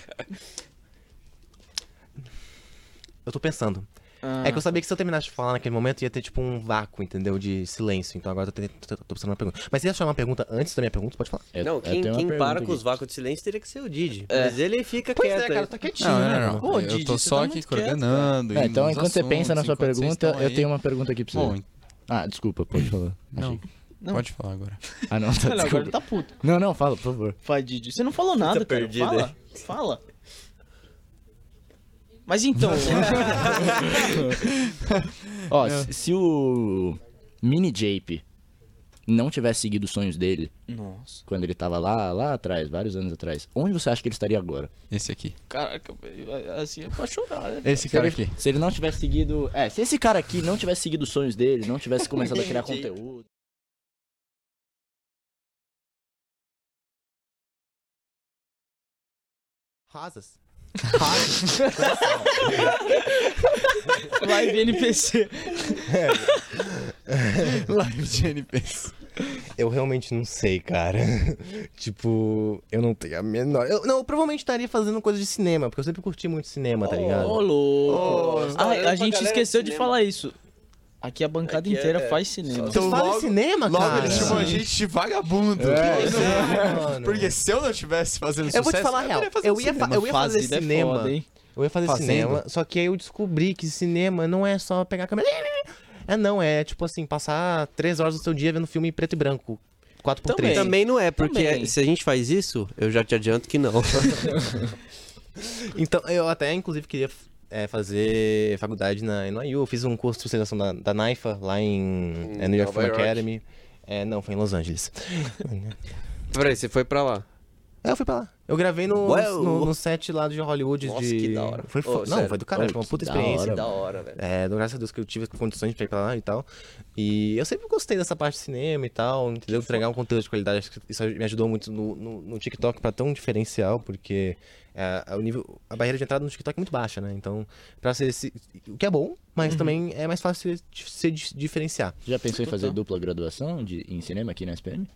S3: Eu tô pensando. É que eu sabia que se eu terminasse de falar naquele momento ia ter tipo um vácuo, entendeu? De silêncio. Então agora eu tô pensando uma pergunta. Mas se achar uma pergunta antes da minha pergunta, pode falar.
S4: Não, quem
S5: tenho uma
S4: para
S5: pergunta
S4: com os
S5: aqui.
S4: vácuos de silêncio teria que ser o Didi. Mas ele fica
S3: Pois
S4: quieto.
S3: é, cara,
S4: aí.
S3: tá quietinho.
S1: Não,
S3: né,
S1: não,
S3: mano?
S1: não.
S2: Pô,
S1: Eu
S2: Didi,
S1: tô
S2: você
S1: só
S2: tá
S1: aqui
S2: muito quieto,
S1: coordenando.
S5: É,
S1: indo
S5: então,
S1: nos
S5: enquanto você pensa na
S1: assuntos,
S5: sua
S1: enquanto vocês
S5: pergunta,
S1: estão
S5: eu
S1: aí.
S5: tenho uma pergunta aqui pra você.
S1: Bom,
S5: Ah, desculpa, pode falar.
S1: não,
S2: Não.
S1: pode falar agora.
S5: Ah, não, tá,
S2: Olha, agora
S5: desculpa.
S2: ele tá puto.
S5: Não, fala, por favor.
S2: Vai, Didi. Você não falou nada, cara.
S4: perdido
S2: Fala. Fala. Mas então...
S5: Ó, se o Mini Jape não tivesse seguido os sonhos dele,
S2: Nossa.
S5: quando ele tava lá atrás, vários anos atrás, onde você acha que ele estaria agora?
S1: Esse aqui.
S2: Caraca, velho, assim é pra chorar, né?
S1: Esse cara aqui.
S5: Se ele não tivesse seguido... se esse cara aqui não tivesse seguido os sonhos dele, não tivesse começado a criar conteúdo...
S3: Rosas.
S2: Live NPC.
S1: Live de NPC.
S3: Eu realmente não sei, cara. Tipo, eu não tenho a menor. Eu provavelmente estaria fazendo coisa de cinema, porque eu sempre curti muito cinema, tá ligado?
S2: Ô, louco.
S4: você tá olhando
S2: A
S4: pra
S2: gente
S4: galera
S2: esqueceu
S4: do
S2: de
S4: cinema.
S2: falar isso. Aqui a bancada
S4: Aqui
S2: inteira
S4: é-
S2: faz cinema.
S3: Vocês falam de cinema,
S1: Logo
S3: cara?
S1: eles chamam a gente de vagabundo.
S3: Mano.
S1: Porque se eu não estivesse fazendo
S3: Eu vou te
S1: sucesso,
S3: falar a real.
S1: ia fazer
S3: Eu ia
S1: cinema.
S3: fazer
S2: Fazida é
S3: cinema.
S2: foda, hein?
S3: Eu ia fazer
S1: Fazendo?
S3: cinema, só que aí eu descobri que cinema não é só pegar a câmera. É tipo assim, passar 3 horas do seu dia vendo filme em preto e branco. 4x3.
S4: Também não é, porque
S2: Também.
S4: se a gente faz isso, eu já te adianto que não.
S3: Então, eu até, inclusive, queria fazer faculdade no IU. Eu fiz um curso de especialização da NAIFA, lá em New York
S4: Nova
S3: Film
S4: York.
S3: Academy. Não, foi em Los Angeles.
S4: Peraí, você foi pra lá.
S3: É, eu fui pra lá. Eu gravei
S4: Uau!
S3: no set lá de Hollywood.
S4: Nossa,
S3: de...
S4: que da hora.
S3: Foi
S4: Ô,
S3: não,
S4: sério.
S3: foi do caralho, foi uma puta
S5: que da
S3: experiência.
S5: hora.
S4: Da hora, velho.
S3: É, graças a Deus que eu tive condições de ir pra lá e tal. E eu sempre gostei dessa parte de cinema e tal, entendeu? Entregar um conteúdo de qualidade. Acho que isso me ajudou muito no TikTok pra ter um diferencial, porque a barreira de entrada no TikTok é muito baixa, né? Então, pra ser o que é bom, mas também é mais fácil se diferenciar.
S5: Já pensou em fazer dupla graduação em cinema aqui na SPM?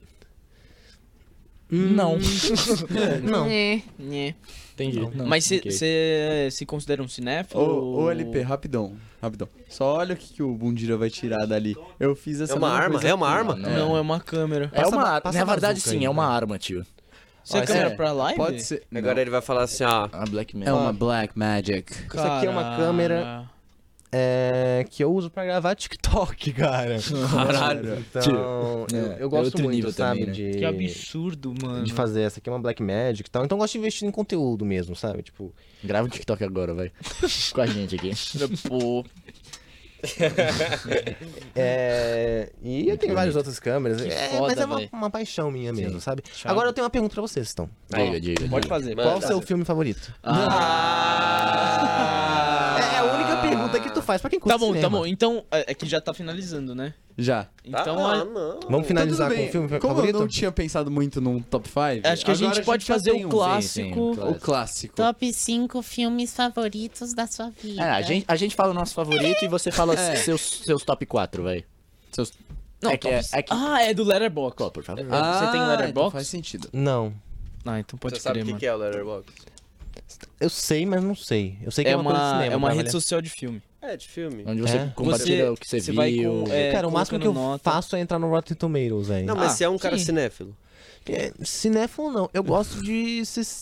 S3: Não. Não.
S5: Entendi. Não,
S2: Mas
S5: ok.
S2: você se considera um cinéfilo?
S1: Ô, LP, rapidão. Só olha o que o Bundira vai tirar dali. Eu fiz essa
S4: É uma
S1: mesma
S4: arma?
S1: coisa
S4: É uma
S1: aqui.
S4: arma?
S2: Não, é uma câmera.
S5: É uma,
S3: passa
S5: na
S3: a
S5: verdade,
S3: bazuca
S5: sim,
S3: aí,
S5: é uma
S3: né?
S5: arma, tio.
S2: Você é
S3: Ó,
S2: câmera
S1: é,
S2: pra live?
S1: Pode ser.
S4: Agora ele vai falar assim, ó.
S5: Ah, Black Man.
S1: É uma Black Magic.
S3: Isso aqui é uma câmera que eu uso pra gravar TikTok, cara.
S4: Caralho.
S3: Então,
S5: É,
S3: eu gosto
S5: outro
S3: muito,
S5: nível
S3: sabe,
S5: também, né?
S3: de...
S2: Que absurdo, mano.
S3: de fazer. Essa aqui é uma Black Magic e tal. Então eu gosto de investir em conteúdo mesmo, sabe? Tipo,
S5: Grava um TikTok agora, vai. Com a gente aqui.
S2: Pô,
S3: e eu tenho várias outras câmeras.
S2: foda,
S3: mas é
S2: véi.
S3: uma paixão minha mesmo, sabe?
S2: Chave.
S3: Agora eu tenho uma pergunta pra vocês, então.
S5: Diga.
S2: pode fazer.
S4: Mano,
S3: Qual o seu filme favorito?
S2: Ah!
S3: É a única pergunta que tu faz pra quem curte
S2: Tá bom,
S3: cinema.
S2: tá bom. Então, é que já tá finalizando, né?
S1: Já.
S2: Então,
S4: não.
S3: Vamos finalizar
S1: Tá tudo
S3: com
S1: bem.
S3: o filme
S1: Como
S3: favorito?
S1: eu não tinha pensado muito num top 5,
S2: acho que a gente pode fazer o clássico.
S5: sim,
S1: O clássico.
S8: Top 5 filmes favoritos da sua vida.
S5: A gente fala o nosso favorito e você fala
S1: É.
S5: seus top 4, vai.
S1: Seus...
S2: Não,
S5: É que
S2: Ah, é do Letterboxd.
S5: por favor.
S2: Você tem Letterboxd?
S1: Então faz sentido.
S3: Não.
S2: Ah, então pode
S4: Você sabe
S2: crer,
S4: o que
S2: mano.
S4: que é o Letterboxd?
S3: Eu sei, mas não sei. Eu sei que
S2: É
S3: é uma coisa de
S2: uma,
S3: cinema.
S2: é uma
S3: pra
S2: rede
S3: avaliar.
S2: social de filme.
S4: É, de filme.
S5: Onde você
S3: É.
S5: compartilha o que você
S2: vai
S5: viu.
S2: com,
S3: Cara, o máximo que eu
S2: colocando nota.
S3: faço é entrar no Rotten Tomatoes, velho.
S4: Não, mas
S2: Ah,
S4: você é um cara
S2: sim.
S4: cinéfilo.
S3: Cinéfilo não. Eu gosto de...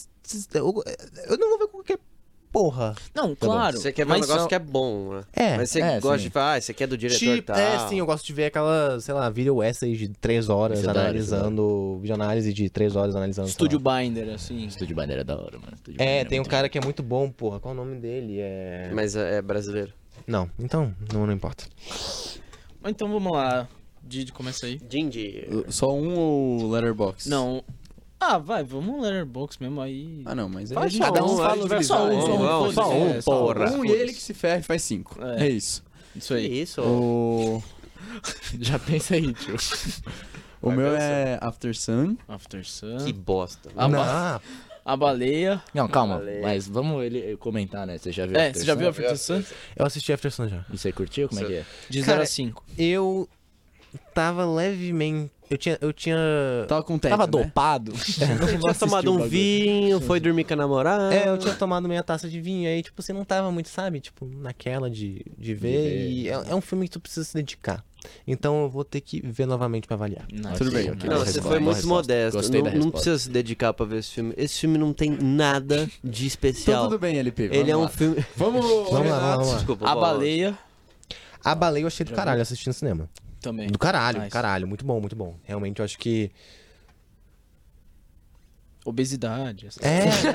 S3: Eu não vou ver qualquer porra.
S2: Não, claro.
S4: Você quer ver um
S2: mas
S4: negócio que é bom, né?
S3: É.
S4: Mas você
S5: é,
S4: gosta
S5: sim.
S4: de falar, esse aqui é do diretor
S3: Tipo,
S4: tal.
S3: sim, eu gosto de ver aquela, sei lá, video essay de 3 horas
S5: Isso é da hora,
S3: analisando, vídeo análise de 3 horas analisando. sei
S2: Estúdio
S3: lá.
S2: Binder, assim.
S5: Estúdio Bandeira é da hora, mano. Estúdio
S3: É,
S5: Bandeira
S3: tem um
S5: muito
S3: cara que é muito bom, porra. Qual é o nome dele?
S4: Mas é brasileiro.
S3: Não, então, não importa.
S2: Mas então vamos lá. Didi, começa aí.
S4: Gingy.
S1: Só um ou Letterboxd?
S2: Não. Ah, vai, vamos Letterboxd mesmo aí.
S1: Ah, não, mas aí
S2: Faz
S1: a gente
S2: cada um,
S1: fala
S2: fala
S1: os
S2: só um,
S1: visuais.
S2: só um,
S1: Não,
S2: só um,
S1: é, só
S4: porra.
S1: Um e ele que se ferre faz 5.
S2: É.
S1: É isso.
S2: Isso
S4: Que
S2: aí.
S4: isso?
S1: O,
S5: Já pensa aí, tio.
S1: o meu é After Sun.
S2: After Sun.
S4: Que bosta.
S2: A baleia.
S5: Não, calma.
S4: Valeu.
S5: Mas vamos ele comentar, né? Você já viu
S2: É,
S5: After
S2: você já
S5: Sun?
S2: viu After Sun?
S3: Eu assisti After Sun já.
S5: E você curtiu? Como é que é?
S2: De 0
S3: Cara,
S2: a 5.
S3: Eu tava levemente... Eu tinha...
S1: Tava com tédio,
S5: Tava
S1: né?
S5: dopado?
S4: Você tinha tomado um vinho, foi dormir com a namorada.
S3: eu tinha tomado meia taça de vinho, aí, tipo, você não tava muito, sabe? Tipo, naquela de ver. E é um filme que tu precisa se dedicar. Então eu vou ter que ver novamente pra avaliar.
S1: Tudo bem, ok.
S4: Não,
S5: Boa
S4: você
S5: resposta,
S4: foi
S5: boa
S4: muito
S5: resposta.
S4: modesto.
S5: Gostei da
S4: Não
S5: resposta.
S4: precisa se dedicar pra ver esse filme. Esse filme não tem nada de especial.
S1: Então tudo bem, LP.
S4: Ele
S1: vamos
S4: é um
S1: lá.
S4: filme.
S1: Vamos
S3: Vamos lá.
S4: Desculpa,
S2: A
S4: Bola.
S2: baleia
S3: A Baleia eu achei do caralho assistindo cinema.
S2: também.
S3: Do caralho,
S2: Nice.
S3: caralho. Muito bom, muito bom. Realmente eu acho que...
S2: Obesidade. essas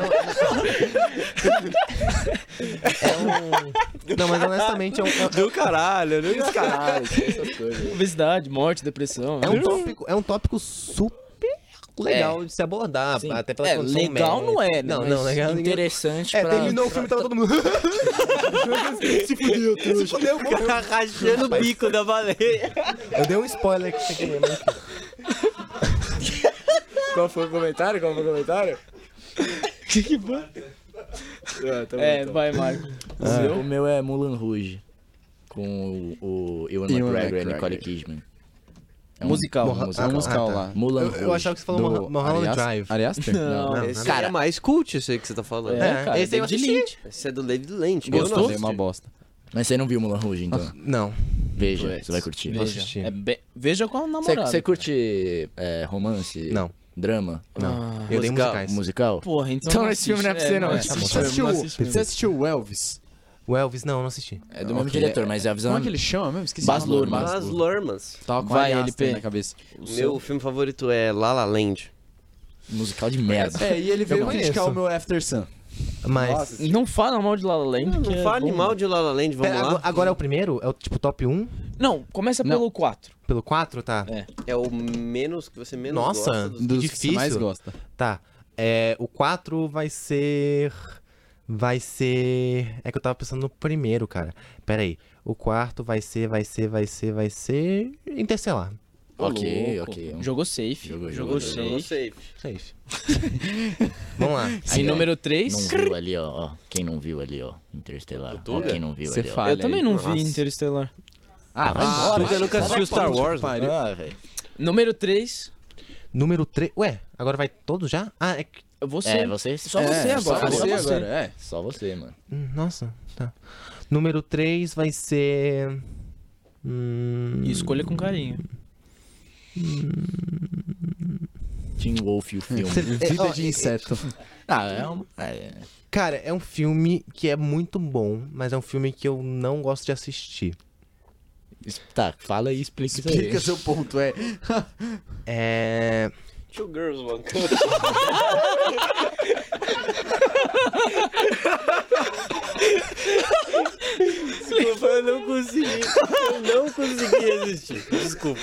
S3: Não, mas honestamente
S4: Do caralho, né?
S2: Obesidade, morte, depressão.
S3: é um tópico super legal de se abordar.
S5: Sim.
S3: Até pela
S2: É,
S3: condição
S2: legal
S3: médica.
S2: não é, né?
S3: Não,
S2: Mas
S3: não, legal.
S5: Interessante
S3: É,
S5: pra...
S3: terminou o filme, tava todo mundo... Se fudeu, trouxa. Se fudeu, morreu.
S4: Tá rachando o bico da baleia.
S3: Eu dei um spoiler aqui sem querer, mas...
S5: Qual foi o comentário?
S2: Que foi? É, vai, Marco.
S5: O meu é Mulan Rouge. Com o Ewan
S1: Ewan
S5: McGregor e
S1: McGregor.
S5: Nicole Kidman. É
S2: Musical.
S1: É um musical
S3: tá.
S1: lá.
S5: Mulan
S3: Eu
S5: Rouge.
S3: achava que você falou
S1: Do
S3: Mulholland
S1: Ari
S3: Drive.
S1: Ari Aster?
S2: Não.
S4: Esse
S3: cara,
S4: é mais cult, esse aí que você tá falando.
S2: É, cara,
S3: esse aí eu
S2: David
S3: assisti.
S2: Lynch.
S4: Esse é do David Lynch.
S1: Gostou?
S4: Eu
S1: É
S4: não
S1: uma
S4: assisti.
S1: bosta.
S5: Mas você não viu Mulan Rouge, então?
S3: Não.
S5: Veja,
S2: Pois.
S5: você vai curtir.
S3: Vou
S2: Veja.
S3: assistir.
S2: Veja com a namorada.
S5: Você curte romance?
S3: Não.
S5: Drama?
S2: Não.
S3: Eu dei musicais.
S5: Musical?
S2: Porra, então.
S5: Então
S2: não
S5: esse filme não é pra você, não.
S2: assiste,
S3: Tá bom,
S1: Você assistiu,
S2: não assiste mesmo.
S1: você assistiu o Elvis?
S3: O Elvis, não assisti.
S5: É do mesmo
S1: Ok.
S5: diretor, mas é a visão...
S1: Como é que ele chama mesmo? Esqueci.
S5: Baz
S1: o nome.
S5: Luhrmann.
S4: Baz Luhrmann.
S1: Tava com
S2: Vai,
S1: Ari Aster
S2: LP.
S1: na cabeça.
S4: O meu filme favorito é La La Land.
S5: Musical de merda.
S1: É, e ele veio
S3: conheço.
S1: criticar o meu After Sun.
S3: Mas...
S2: Não fala mal de La La Land. que
S4: Não
S2: é
S4: fale
S2: bom.
S4: mal de La La Land, vamos
S3: Pera,
S4: lá.
S3: agora é o primeiro? É o tipo top 1?
S2: Não, começa
S1: Não.
S2: pelo 4.
S3: Pelo 4, tá?
S2: É.
S4: É o menos que você menos
S3: Nossa.
S4: gosta.
S1: Dos que
S3: Difícil.
S1: você mais gosta.
S3: Tá. O 4 vai ser... É que eu tava pensando no primeiro, cara. Pera aí. O quarto vai ser... Interstellar.
S5: Ok,
S2: Louco.
S5: ok.
S2: Jogou safe.
S5: Jogou
S2: safe.
S3: Safe. Vamos lá.
S2: Aí, número 3.
S5: Não viu ali, ó. Quem não viu ali, ó. Interestelar. Ó, quem não viu
S1: Você
S5: ali, ó.
S1: falha
S2: Eu também
S1: aí.
S2: não vi Interestelar.
S5: Ah, vai embora.
S4: Você nunca assistiu Star Wars?
S5: Ah, velho.
S2: Número 3.
S3: Número 3... Ué, agora vai todos já? Ah, é que...
S2: Você.
S5: É, você.
S2: Só você agora.
S1: Só você
S2: Só você.
S1: agora, é.
S5: Só você, mano.
S3: Nossa, tá. Número 3 vai ser...
S2: E escolha com carinho.
S5: Teen Wolf, o filme.
S1: Vida de inseto.
S5: Ah,
S3: Cara, é um filme que é muito bom, mas é um filme que eu não gosto de assistir.
S5: Tá, fala e explica isso aí.
S1: Explica seu ponto, é.
S4: Two Girls, One Cup. Desculpa, eu não consegui. Eu não consegui assistir. Desculpa.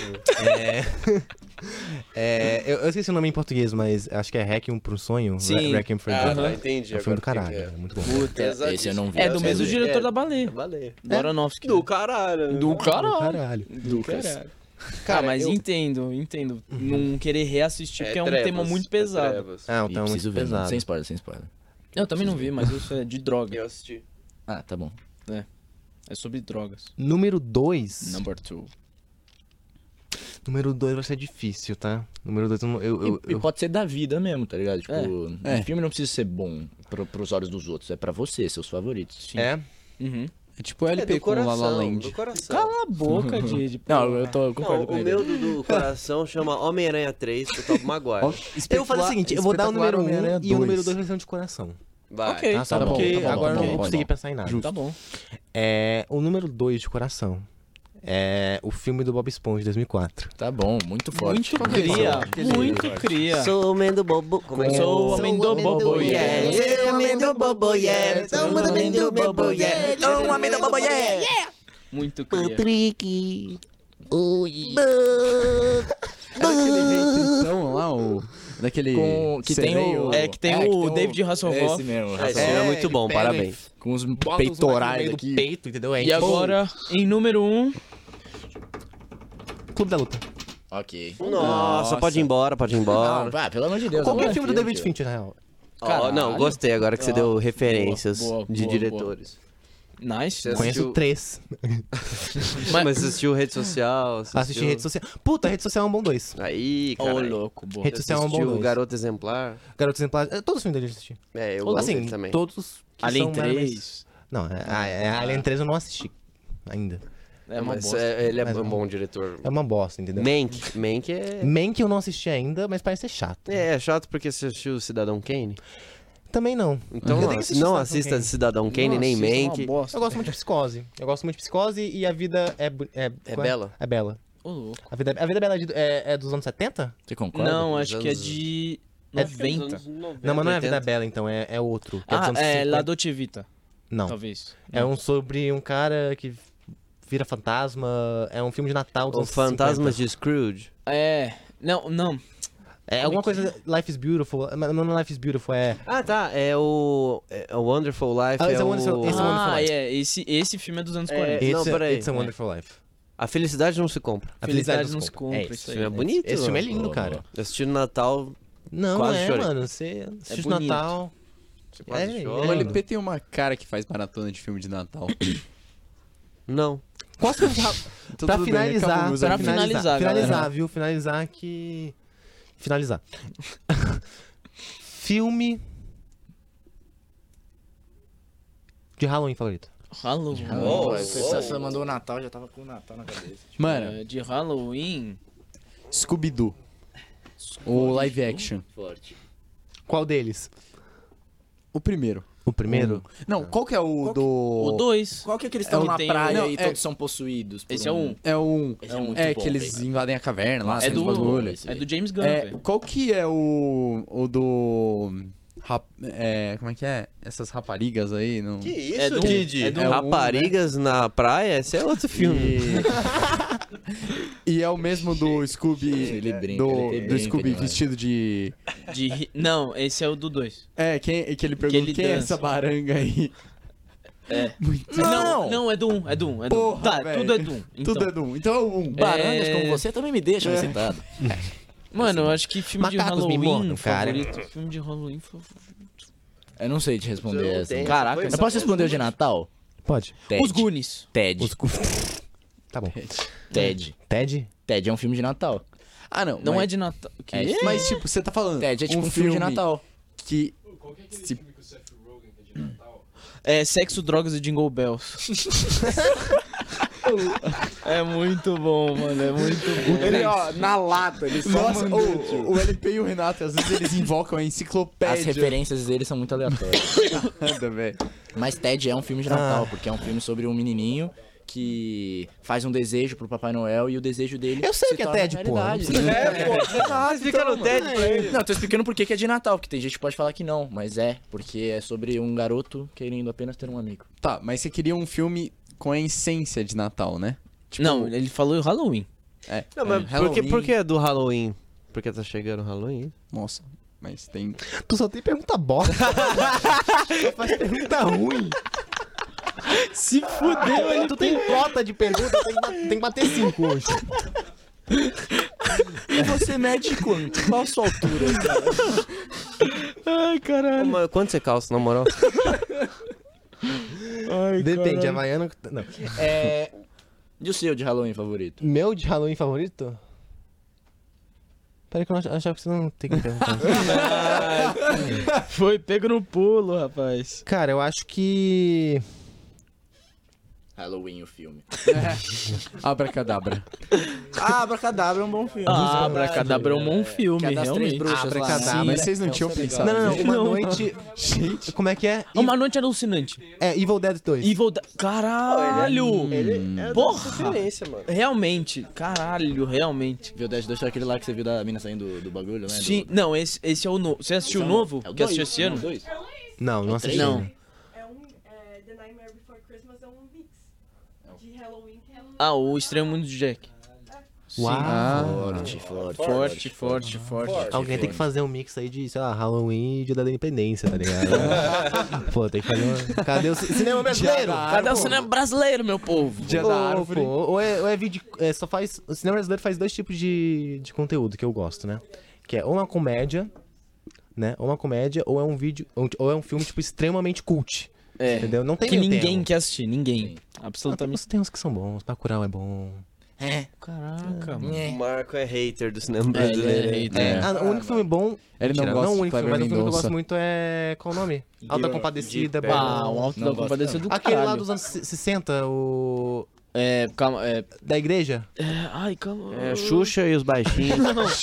S3: Eu esqueci o nome em português, mas acho que é Requiem pro Sonho.
S2: Sim.
S3: Requiem for a
S4: Ah,
S3: Dream.
S4: tá, entendi.
S3: É um filme do
S4: agora
S3: caralho,
S4: entendi.
S3: é muito bom.
S2: Puta.
S5: Esse eu não vi.
S2: É do mesmo
S5: É.
S2: diretor da Baleia.
S4: Baleia.
S2: Do Aronofsky.
S4: Do caralho.
S2: Do
S3: Do
S2: caralho.
S3: caralho.
S2: Do caralho.
S3: Cara,
S2: mas
S3: eu-
S2: entendo. Não querer reassistir, porque é um
S4: trevas,
S2: tema muito pesado.
S4: trevas.
S3: Ah, um
S5: E
S3: tema muito
S5: preciso ver, mano.
S3: pesado.
S5: Sem spoiler, sem spoiler.
S2: Eu também não vi, mas isso é de droga.
S4: Eu assisti.
S5: Ah, tá bom.
S2: É sobre drogas.
S3: Número 2.
S2: Number 2.
S3: Número 2 vai ser difícil, tá? Número 2
S5: E pode ser da vida mesmo, tá ligado? Tipo,
S1: É.
S5: o filme não precisa ser bom pros olhos dos outros, é pra você, seus favoritos.
S3: É?
S2: Uhum.
S1: É tipo o LP com La La Land.
S4: Do coração.
S2: Cala a boca, de
S5: Não, eu concordo
S4: Não,
S5: com
S4: o
S5: ele.
S4: meu do coração chama Homem-Aranha 3, do Tobey Maguire.
S3: Eu vou fazer o seguinte, eu vou dar o número 1
S1: Homem-Aranha
S3: e o número
S1: 2.
S3: 2 vai ser um de coração.
S4: Vai.
S2: Ok.
S3: Tá,
S5: tá bom,
S3: porque
S5: tá bom,
S3: agora
S5: tá
S3: eu
S5: bom,
S3: não
S5: tá
S3: consegui
S5: bom.
S3: pensar em nada.
S2: Tá bom.
S3: O número 2 de coração é o filme do Bob Esponja de 2004.
S5: Tá bom, muito forte.
S2: Muito cria. Muito cria.
S4: Sou o homem do bobo. Como é que é?
S2: Sou o homem do bobo, yeah.
S4: Sou o homem do bobo, yeah. Sou o homem do bobo, yeah. Sou o homem do bobo, yeah.
S2: Muito cria.
S3: Patrick.
S1: Daquele reitritão lá, o... Daquele...
S5: Que tem
S1: sereio.
S5: o...
S2: Que tem o David Hasselhoff.
S5: Esse mesmo.
S4: Esse filme é muito bom,
S3: pega
S4: parabéns.
S5: Com os
S3: Bota os
S5: peitorais
S3: moleques no
S5: aqui.
S3: meio do peito, entendeu?
S2: E agora, em número 1,
S3: Clube da Luta.
S5: Ok.
S4: Nossa, pode ir embora, pode ir
S5: Não,
S4: embora.
S5: vai, pelo amor de Deus.
S3: Qualquer
S5: não é
S3: filme do David
S5: tio.
S3: Fincher, na real.
S4: Ó, não, gostei agora que você deu referências
S2: boa,
S4: de
S2: boa,
S4: diretores.
S2: nice.
S4: Você
S3: Conheço
S4: assistiu-
S3: 3.
S4: Mas assistiu rede social?
S3: Assisti rede social. Puta, rede social é um bom 2.
S4: Aí,
S2: Ô,
S4: cara.
S2: louco, boa.
S3: Rede social é um bom
S4: Assistiu
S3: 2.
S4: Garoto Exemplar?
S3: Garoto Exemplar. Todos os filmes dele eu assisti.
S4: É, eu gosto
S3: Assim,
S4: dele também.
S3: todos que
S2: Alien
S3: são mais-
S2: 3.
S3: Não, Alien 3 eu não assisti ainda.
S2: É uma
S4: Mas
S2: bosta.
S4: ele é
S3: Mas
S4: um
S3: é um-
S4: bom diretor.
S3: É uma bosta, entendeu?
S4: Mank é...
S3: Mank eu não assisti ainda, mas parece ser chato.
S4: É chato porque você assistiu Cidadão Kane.
S3: Também não.
S4: Então
S3: Eu tenho que assistir
S4: não
S3: Cidadão
S4: assista
S3: Kane.
S4: Cidadão Kane, nem
S2: Nossa, isso é uma
S4: Mank.
S2: bosta.
S3: Eu gosto muito de Psicose. Eu gosto muito de Psicose e a vida é...
S4: É bela?
S3: É bela.
S2: Ô, louco.
S3: A vida é bela é dos anos 70?
S5: Você concorda?
S2: Não,
S4: Dos
S2: acho que é
S4: anos-
S2: de
S3: É
S2: 90.
S3: Não, mas não é a
S4: 80.
S3: Vida Bela, então. É outro. Que é dos
S2: Ah,
S3: anos
S2: é
S3: 50.
S2: La Dolce Vita,
S3: Não.
S2: talvez.
S3: É um sobre um cara que vira fantasma. É um filme de Natal dos
S4: O
S3: anos
S4: Fantasmas
S3: 50.
S4: de Scrooge.
S2: É. Não.
S3: É alguma coisa... Life is Beautiful. Mas não é Life is Beautiful, é...
S4: Ah, tá. É o Wonderful Life.
S3: Ah,
S4: é
S3: esse é
S4: o...
S3: Wonderful- esse é Wonderful
S2: Ah,
S3: Life.
S2: esse filme é dos anos 40.
S4: Não, peraí.
S3: It's a Wonderful Life.
S4: A felicidade não se compra.
S3: A
S2: Felicidade não se
S3: compra.
S2: compra,
S3: É
S2: isso
S4: Esse
S2: aí.
S4: filme é bonito.
S3: Esse filme é
S4: mano.
S3: lindo,
S5: Boa,
S3: cara.
S5: boa.
S4: Eu assisti no Natal.
S3: Não,
S4: Quase
S3: é,
S4: chorei.
S3: mano. Você assiste no
S2: bonito.
S3: Natal...
S4: Você quase chora.
S1: O LP tem uma cara que faz maratona de filme de Natal.
S4: Não.
S3: Qual filme de
S1: Então,
S3: Pra
S1: tudo bem,
S3: finalizar,
S1: acabou meus
S2: Pra
S1: argumentos.
S2: finalizar,
S3: finalizar,
S2: galera.
S3: viu? Finalizar que... Finalizar. Filme... de Halloween favorito.
S2: Halloween.
S5: Você mandou o Natal, já tava com o Natal na cabeça.
S1: Mano,
S2: De Halloween.
S1: Scooby-Doo. O live action.
S5: Forte.
S3: Qual deles?
S1: O primeiro.
S3: O primeiro?
S1: Não, qual que é o do...
S2: O 2.
S5: Qual que é que eles
S2: É
S5: estão
S2: o
S5: na
S2: tem-
S5: praia
S1: não,
S5: e
S1: é-
S5: todos são possuídos? por
S2: Esse é um.
S1: É o 1.
S5: Esse é muito
S1: É
S5: bom,
S1: que eles
S5: velho.
S1: invadem a caverna lá,
S2: É
S1: saem
S2: do,
S1: dos bagulho.
S5: esse
S2: é
S5: aí.
S2: do James Gunn,
S1: É,
S2: velho.
S1: qual que é o do... Como é que é? Essas raparigas aí. Não...
S4: Que isso,
S2: É do-
S4: Didi?
S2: é do-
S4: Raparigas na praia? Esse é outro filme.
S1: E é o mesmo do Scooby.
S5: Ele brinca,
S1: do
S5: ele brinca
S1: Scooby
S5: demais.
S1: vestido de.
S2: Não, esse é o do 2.
S1: Que ele pergunta
S2: ele
S1: quem é
S2: dança.
S1: essa baranga aí.
S2: É.
S1: Muito
S2: Não, é do 1, é do 1, é do 1.
S1: Porra,
S2: Tá,
S1: velho.
S2: tudo é do 1. Então.
S1: Tudo é do 1. Então é o 1.
S5: Barangas como você também me deixam excitado.
S2: Mano, eu acho que filme
S3: Macacos
S2: de
S3: me
S2: Halloween
S3: mordam, cara.
S2: favorito. Filme de Halloween
S5: Eu não sei te responder
S4: Eu
S5: essa.
S4: tenho.
S2: Caraca,
S5: Eu posso responder o de Natal?
S3: Pode.
S5: Ted.
S2: Os Goonies.
S5: Ted.
S3: Tá bom.
S5: Ted.
S3: Ted?
S5: Ted é um filme de Natal.
S1: Ah, não.
S2: Não
S1: mas,
S2: é de Natal. O quê?
S5: É,
S1: Mas, tipo, você tá falando.
S5: Ted é tipo um filme de Natal.
S1: Que.
S9: Qual que é aquele
S1: Se-
S9: filme com o Seth Rogen que é de Natal?
S2: É Sexo, Drogas e Jingle Bells. É muito bom, mano. É muito bom.
S1: Ele, ó, na lata, ele só Nossa, o LP e o Renato, às vezes eles invocam a enciclopédia.
S5: As referências dele são muito aleatórias.
S1: Nada, velho.
S5: Mas Ted é um filme de Natal, porque é um filme sobre um menininho que faz um desejo pro Papai Noel e o desejo dele
S3: Eu sei
S5: se
S3: que é
S5: torna
S3: Ted, pô.
S5: realidade.
S4: Explica no TED pra ele.
S5: Não, tô explicando por que é de Natal, porque tem gente que pode falar que não, mas é, porque é sobre um garoto querendo apenas ter um amigo.
S1: Tá, mas você queria um filme com a essência de Natal, né? Tipo,
S2: Não, ele falou Halloween.
S4: Não, mas
S1: Halloween.
S4: por que é do Halloween? Porque tá chegando o Halloween.
S1: Nossa, mas tem.
S3: Tu só tem pergunta bosta. Só faz pergunta ruim.
S2: Se fudeu, ele
S3: Tu tem cota de pergunta, tem que bater 5 hoje.
S5: E você mede quanto? Qual a sua altura?
S2: Ai, caralho.
S4: Mas quanto você calça, na moral?
S3: Depende, Havaiano... Não.
S5: E o seu de Halloween favorito?
S3: Meu de Halloween favorito? Peraí que eu achava que você não tem que perguntar.
S2: Foi pego no pulo, rapaz.
S3: Cara, eu acho que...
S5: Halloween, o filme.
S1: Abracadabra.
S5: Ah, Abracadabra é um bom filme.
S2: Ah, Abracadabra é um bom filme,
S5: Que é das três
S2: realmente.
S5: bruxas lá, né?
S3: Abracadabra.
S1: Mas vocês não
S5: É um
S1: tinham
S5: filme
S1: pensado.
S5: legal.
S3: Não, uma
S2: Não.
S3: noite... Gente... Como é que é?
S2: Uma noite alucinante.
S3: Evil Dead 2.
S2: Evil Dead. Caralho!
S4: Ele é
S2: Porra!
S4: da referência, mano.
S2: Realmente, caralho, realmente.
S5: Viu o Dead 2 foi aquele lá que você viu da mina saindo do bagulho, né?
S2: Sim, não, esse é o novo. Você assistiu o novo?
S5: É o
S2: que assistiu
S5: dois,
S2: esse ano?
S5: não, dois.
S3: Não, não assisti.
S2: Não.
S10: The Nightmare Before Christmas é um mix de Halloween que é
S2: Ah, o Estranho Mundo de Jack.
S3: Uau.
S5: Forte.
S3: Alguém tem que fazer um mix aí de, sei lá, Halloween e Dia da Independência, tá ligado? Pô, tem que fazer uma... Cadê o cinema brasileiro?
S2: Cadê o cinema brasileiro, meu povo?
S1: Dia da árvore.
S3: Pô, ou é vídeo... só faz... O cinema brasileiro faz 2 tipos de conteúdo que eu gosto, né? Que é ou uma comédia, né? Ou uma comédia, ou é um vídeo... Ou é um filme, tipo, extremamente cult.
S2: É.
S3: Entendeu? Não tem
S2: Que
S3: meio
S2: ninguém
S3: termo.
S2: quer assistir, ninguém. Absolutamente.
S3: Tem uns que são bons. Bacurau é bom.
S2: Caraca, mano.
S4: O Marco é hater do cinema
S2: É, ele
S4: brasileiro.
S2: é
S4: hein?
S2: hater.
S3: O único filme bom...
S1: Ele não
S3: Mentira,
S1: gosta
S3: o
S1: de
S3: único filme,
S1: Kleber
S3: mas o filme que eu
S1: Mendonça.
S3: gosto muito é... Qual o nome? Alta Compadecida.
S4: de
S3: bom.
S2: Ah, o Alto
S5: Não
S2: da
S5: gosto,
S2: Compadecida do
S3: Aquele
S2: caralho.
S3: lá dos anos 60, o...
S2: Calma,
S3: Da igreja?
S2: ai, calma.
S4: É, Xuxa e os baixinhos.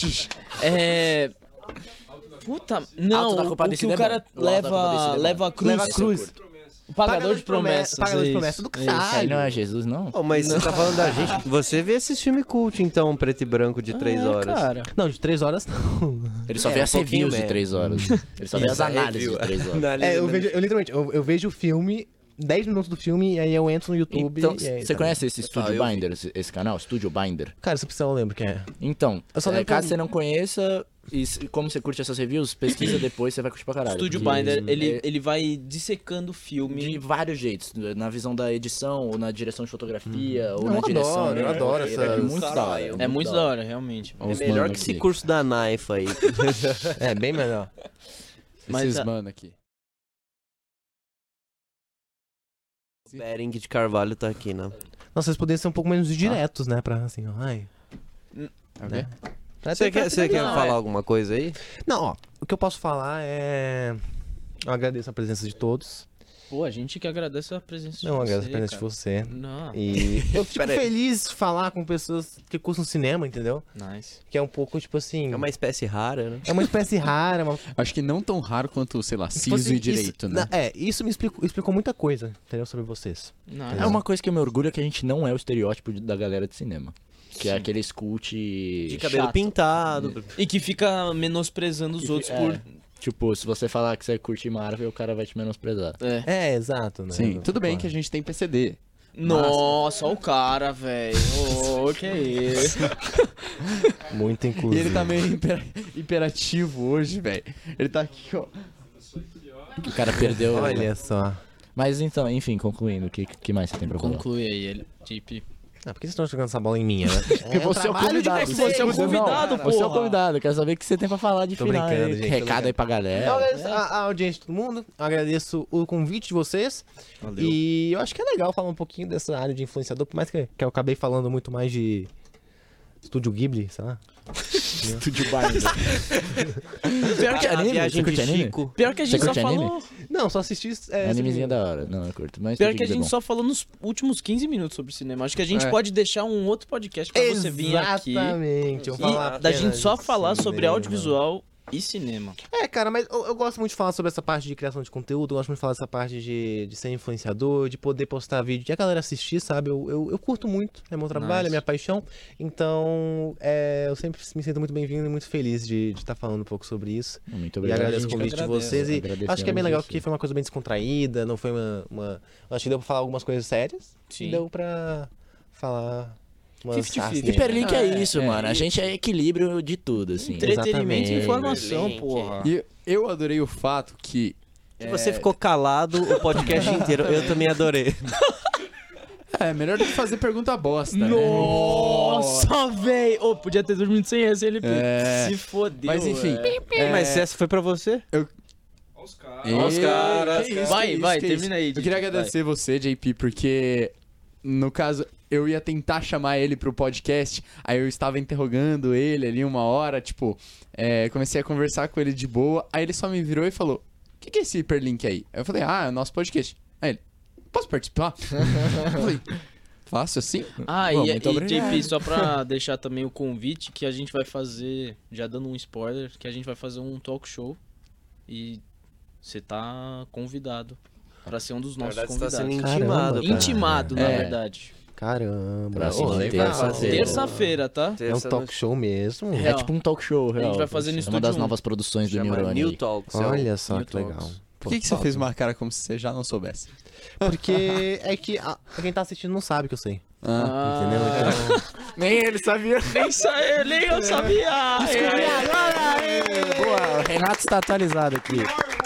S2: Puta,
S5: Alto
S2: não,
S5: da
S2: o que
S5: Compadecida
S2: o
S5: é
S2: cara
S5: bom. O Alto da Compadecida é bom.
S2: leva a cruz.
S3: Leva a cruz.
S2: O pagador de promessas.
S3: Pagador de
S2: é
S3: promessas
S2: isso.
S3: do
S2: É isso.
S3: caralho.
S5: Aí não é Jesus, não?
S4: Pô, mas você tá falando da gente. Você vê esses filmes cult, então, preto e branco de 3 horas.
S2: Cara.
S3: Não, de 3 horas não.
S5: Ele só
S4: É,
S5: vê
S4: um
S5: as
S4: pouquinho
S5: reviews de
S4: mesmo.
S5: 3 horas. Ele só vê as análises de 3 horas.
S3: Eu literalmente, eu vejo o filme, 10 minutos do filme, e aí eu entro no YouTube
S5: Então,
S3: e aí,
S5: você
S3: tá
S5: conhece esse Studio
S4: eu vi.
S5: Binder, esse canal? Studio Binder?
S3: bom. Cara, se precisar eu lembro quem é.
S5: Então,
S3: Eu só lembro
S5: caso
S3: que
S5: você não conheça, e como você curte essas reviews, pesquisa depois, você vai curtir pra caralho.
S2: Studio
S5: porque
S2: Binder,
S5: é
S2: ele vai dissecando o
S5: de
S2: filme.
S5: vários jeitos, na visão da edição, ou na direção de fotografia, ou
S3: Eu
S5: na direção.
S3: adoro, eu adoro
S5: É
S3: essas-
S5: muito da hora.
S2: É muito da hora, realmente.
S4: É
S1: Os
S4: melhor
S1: mano
S4: que esse
S1: aqui.
S4: curso da Knife aí.
S3: É, bem melhor.
S2: Mas
S1: Esses
S2: a-
S1: mano aqui.
S4: Bering de Carvalho tá aqui, né?
S3: Nossa, vocês poderiam ser um pouco menos diretos, né? Pra assim, ó, ai.
S1: Ok?
S4: Você quer falar alguma coisa aí?
S3: Não, ó, o que eu posso falar é... Eu agradeço a presença de todos.
S2: Pô, a gente que agradece a presença de
S3: Não, eu
S2: você,
S3: agradeço a presença de
S2: cara.
S3: você.
S2: Não,
S3: E eu fico
S4: Pera aí.
S3: feliz de falar com pessoas que cursam cinema, entendeu?
S2: nice.
S3: Que é um pouco, tipo assim...
S4: É uma espécie rara, né?
S3: É uma espécie rara, uma...
S1: Acho que não tão raro quanto, sei lá,
S3: Se
S1: siso
S3: fosse
S1: e direito,
S3: isso,
S1: né?
S3: Isso me explicou muita coisa, entendeu? Sobre vocês.
S2: Nice.
S5: É uma coisa que eu me orgulho é que a gente não é o estereótipo da galera de cinema. Que é aquele cult
S4: De cabelo
S2: Chato.
S4: pintado.
S2: E que fica menosprezando os outros por
S5: Tipo, se você falar que você curte Marvel, o cara vai te menosprezar.
S3: Exato, né?
S1: Sim, tudo bem que a gente tem PCD.
S2: Nossa, o cara, velho. Ô, que é isso?
S3: Muito
S1: E
S3: inclusivo.
S1: ele tá meio hiperativo hoje, velho. Ele tá aqui, ó.
S5: O cara perdeu...
S3: Olha só.
S5: Mas então, enfim, concluindo, o que mais você tem pra falar?
S2: Conclui aí, ele. JP.
S3: Ah, por que vocês estão jogando essa bola em mim, né?
S5: Porque você é o convidado.
S2: Você é o convidado,
S5: Você é o
S2: porra.
S5: convidado. Quero saber o que você tem pra falar de
S3: Tô
S5: final.
S3: brincando,
S5: aí.
S3: gente, tô
S5: Recado aí pra
S3: Eu
S5: galera.
S3: agradeço a audiência de todo mundo, agradeço o convite de vocês.
S2: Valeu.
S3: E eu acho que é legal falar um pouquinho dessa área de influenciador, por mais que eu acabei falando muito mais de Estúdio Ghibli, sei lá.
S5: Estúdio Barney.
S2: Pior que,
S5: Curte anime?
S4: viagem
S5: Você curte
S4: de
S5: anime?
S4: Chico.
S2: pior que a gente
S5: Você
S2: só
S5: curte anime?
S2: falou.
S3: Não, só assisti.
S5: Animezinho da hora. Não, eu curto. Mas
S2: Pior
S5: Estúdio
S2: que a
S5: Ghibli é
S2: gente
S5: bom.
S2: só falou nos últimos 15 minutos sobre cinema. Acho que a gente
S1: É.
S2: pode deixar um outro podcast pra você vir aqui.
S3: Exatamente. Eu vou falar
S2: E da gente
S3: apenas
S2: só
S3: de
S2: falar sobre
S3: cinema.
S2: audiovisual e cinema.
S3: É, cara, mas eu gosto muito de falar sobre essa parte de criação de conteúdo, eu gosto muito de falar dessa parte de ser influenciador, de poder postar vídeo, de a galera assistir, sabe? Eu curto muito, é meu trabalho,
S2: Nice.
S3: é minha paixão. Então, eu sempre me sinto muito bem-vindo e muito feliz de estar falando um pouco sobre isso.
S5: Muito
S3: E
S5: obrigado.
S3: agradeço o
S2: gente que
S3: convite de
S2: agradece.
S3: vocês. E
S5: Agradecemos
S3: acho que é bem legal
S5: você.
S3: porque foi uma coisa bem descontraída, não foi uma... Acho que deu pra falar algumas coisas sérias.
S2: Sim.
S3: E deu pra falar umas
S2: 50-50.
S3: asneiras.
S5: Hiperlink é
S1: É,
S5: isso,
S1: é,
S5: mano. A
S1: e-
S5: gente é equilíbrio de tudo, assim.
S2: Entretenimento e
S3: Exatamente.
S2: informação,
S4: Link.
S2: porra.
S1: E eu adorei o fato que.
S4: Se você ficou calado o podcast inteiro, eu também adorei.
S1: É, melhor do que fazer pergunta bosta, né?
S2: Nossa, véi! Ô, podia ter dormido sem essa, LP.
S1: É.
S2: Se fodeu.
S1: Mas enfim.
S4: Mas se essa foi pra você?
S9: Olha os caras.
S1: Os
S2: caras.
S1: Que isso,
S2: Vai,
S1: que isso,
S2: vai,
S1: que
S2: termina aí,
S1: isso. Eu queria
S2: Didi,
S1: agradecer você, JP, porque no caso eu ia tentar chamar ele pro podcast, aí eu estava interrogando ele ali uma hora, tipo, comecei a conversar com ele de boa, aí ele só me virou e falou: "O que é esse hiperlink aí?" Aí eu falei: "Ah, é o nosso podcast." Aí ele: "Posso participar?" Eu falei: "Fácil assim?"
S2: Ah,
S5: Bom,
S2: e
S5: muito obrigado.
S2: JP, só pra deixar também o convite, que a gente vai fazer, já dando um spoiler, que a gente vai fazer um talk show e você tá convidado pra ser um dos
S4: Na
S2: nossos
S4: verdade, você tá sendo
S2: convidados.
S4: intimado.
S3: Caramba,
S2: Intimado, na
S1: É.
S2: verdade.
S3: Caramba.
S5: Próxima
S3: Ô, legal.
S2: Terça-feira, tá?
S3: É um talk show mesmo.
S5: É tipo um talk show, real.
S2: vai fazer no
S5: É uma
S2: estúdio
S5: das
S2: 1.
S5: novas produções do
S4: Chama
S5: Neurônio.
S4: New Talks.
S3: Olha só
S2: New
S3: que legal.
S2: Talks.
S1: Por que você fez uma cara como se você já não soubesse?
S3: Porque é que quem tá assistindo não sabe que eu sei.
S1: Ah,
S3: Entendeu? Então.
S5: Nem ele sabia.
S2: Nem eu sabia!
S5: Boa, o Renato está atualizado aqui.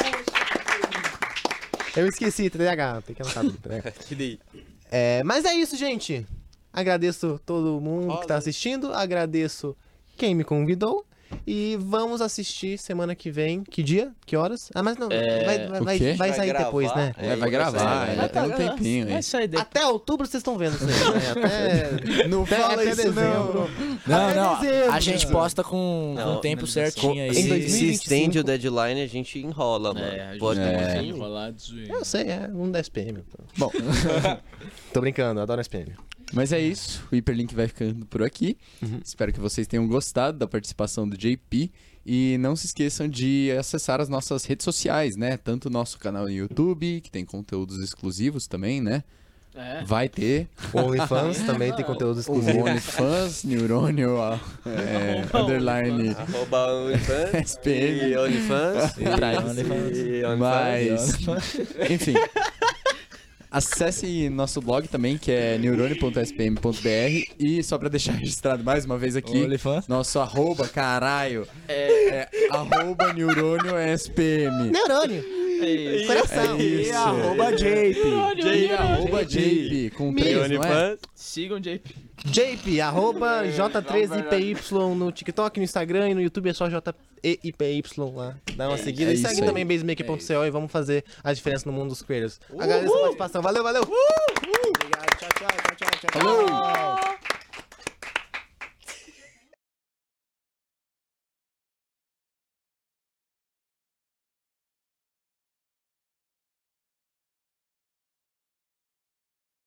S3: Eu esqueci, TDAH. Tem que anotar tudo, TDAH. Mas é isso, gente. Agradeço todo mundo que tá assistindo. Agradeço quem me convidou. E vamos assistir semana que vem. Que dia? Que horas? Ah, mas não.
S1: o quê?
S3: Vai sair
S4: Vai
S3: depois,
S4: gravar?
S3: né?
S1: vai gravar, ainda tem um tempinho aí.
S2: Vai sair depois.
S3: Até outubro vocês estão vendo isso aí, né?
S1: Não
S3: fala isso, não.
S5: Não,
S3: dezembro.
S5: a gente posta com o tempo certinho aí.
S3: Em
S4: Se
S3: 2025.
S4: estende o deadline, a gente enrola, mano.
S2: É, a gente
S4: Pode
S2: vai
S1: É.
S2: enrolar de zoeira.
S3: Eu sei, um da SPM.
S1: Bom,
S3: Tô brincando, adoro SPM.
S1: mas é isso. O Hiperlink vai ficando por aqui. Espero que vocês tenham gostado da participação do JP. E não se esqueçam de acessar as nossas redes sociais, né? Tanto o nosso canal no YouTube, que tem conteúdos exclusivos também, né?
S2: É.
S1: Vai ter.
S3: O OnlyFans também tem conteúdo
S1: O
S3: exclusivo.
S1: OnlyFans, Neurônio, underline
S4: Arroba OnlyFans.
S1: SPM.
S4: E OnlyFans.
S5: E
S4: E OnlyFans.
S1: Mas, enfim. Acesse nosso blog também, que é neurônio.spm.br. E só pra deixar registrado mais uma vez aqui,
S5: OnlyFans.
S1: nosso arroba, caralho, é arroba neurônio.spm.
S3: Neurônio.
S2: É isso.
S3: Coração.
S1: É isso.
S5: Arroba JP.
S1: E arroba JP, com 3, não é?
S4: OnlyFans.
S2: Sigam o JP.
S3: JP, arroba J3IPY no TikTok, no Instagram e no YouTube é só JEIPY lá. Dá uma seguida.
S1: é
S3: E
S1: isso
S3: segue
S1: aí.
S3: também basemaker.co e vamos fazer a diferença no mundo dos creators. Agradeço a participação. Valeu, valeu!
S5: Obrigado, tchau, tchau, tchau, tchau, tchau.
S1: Falou!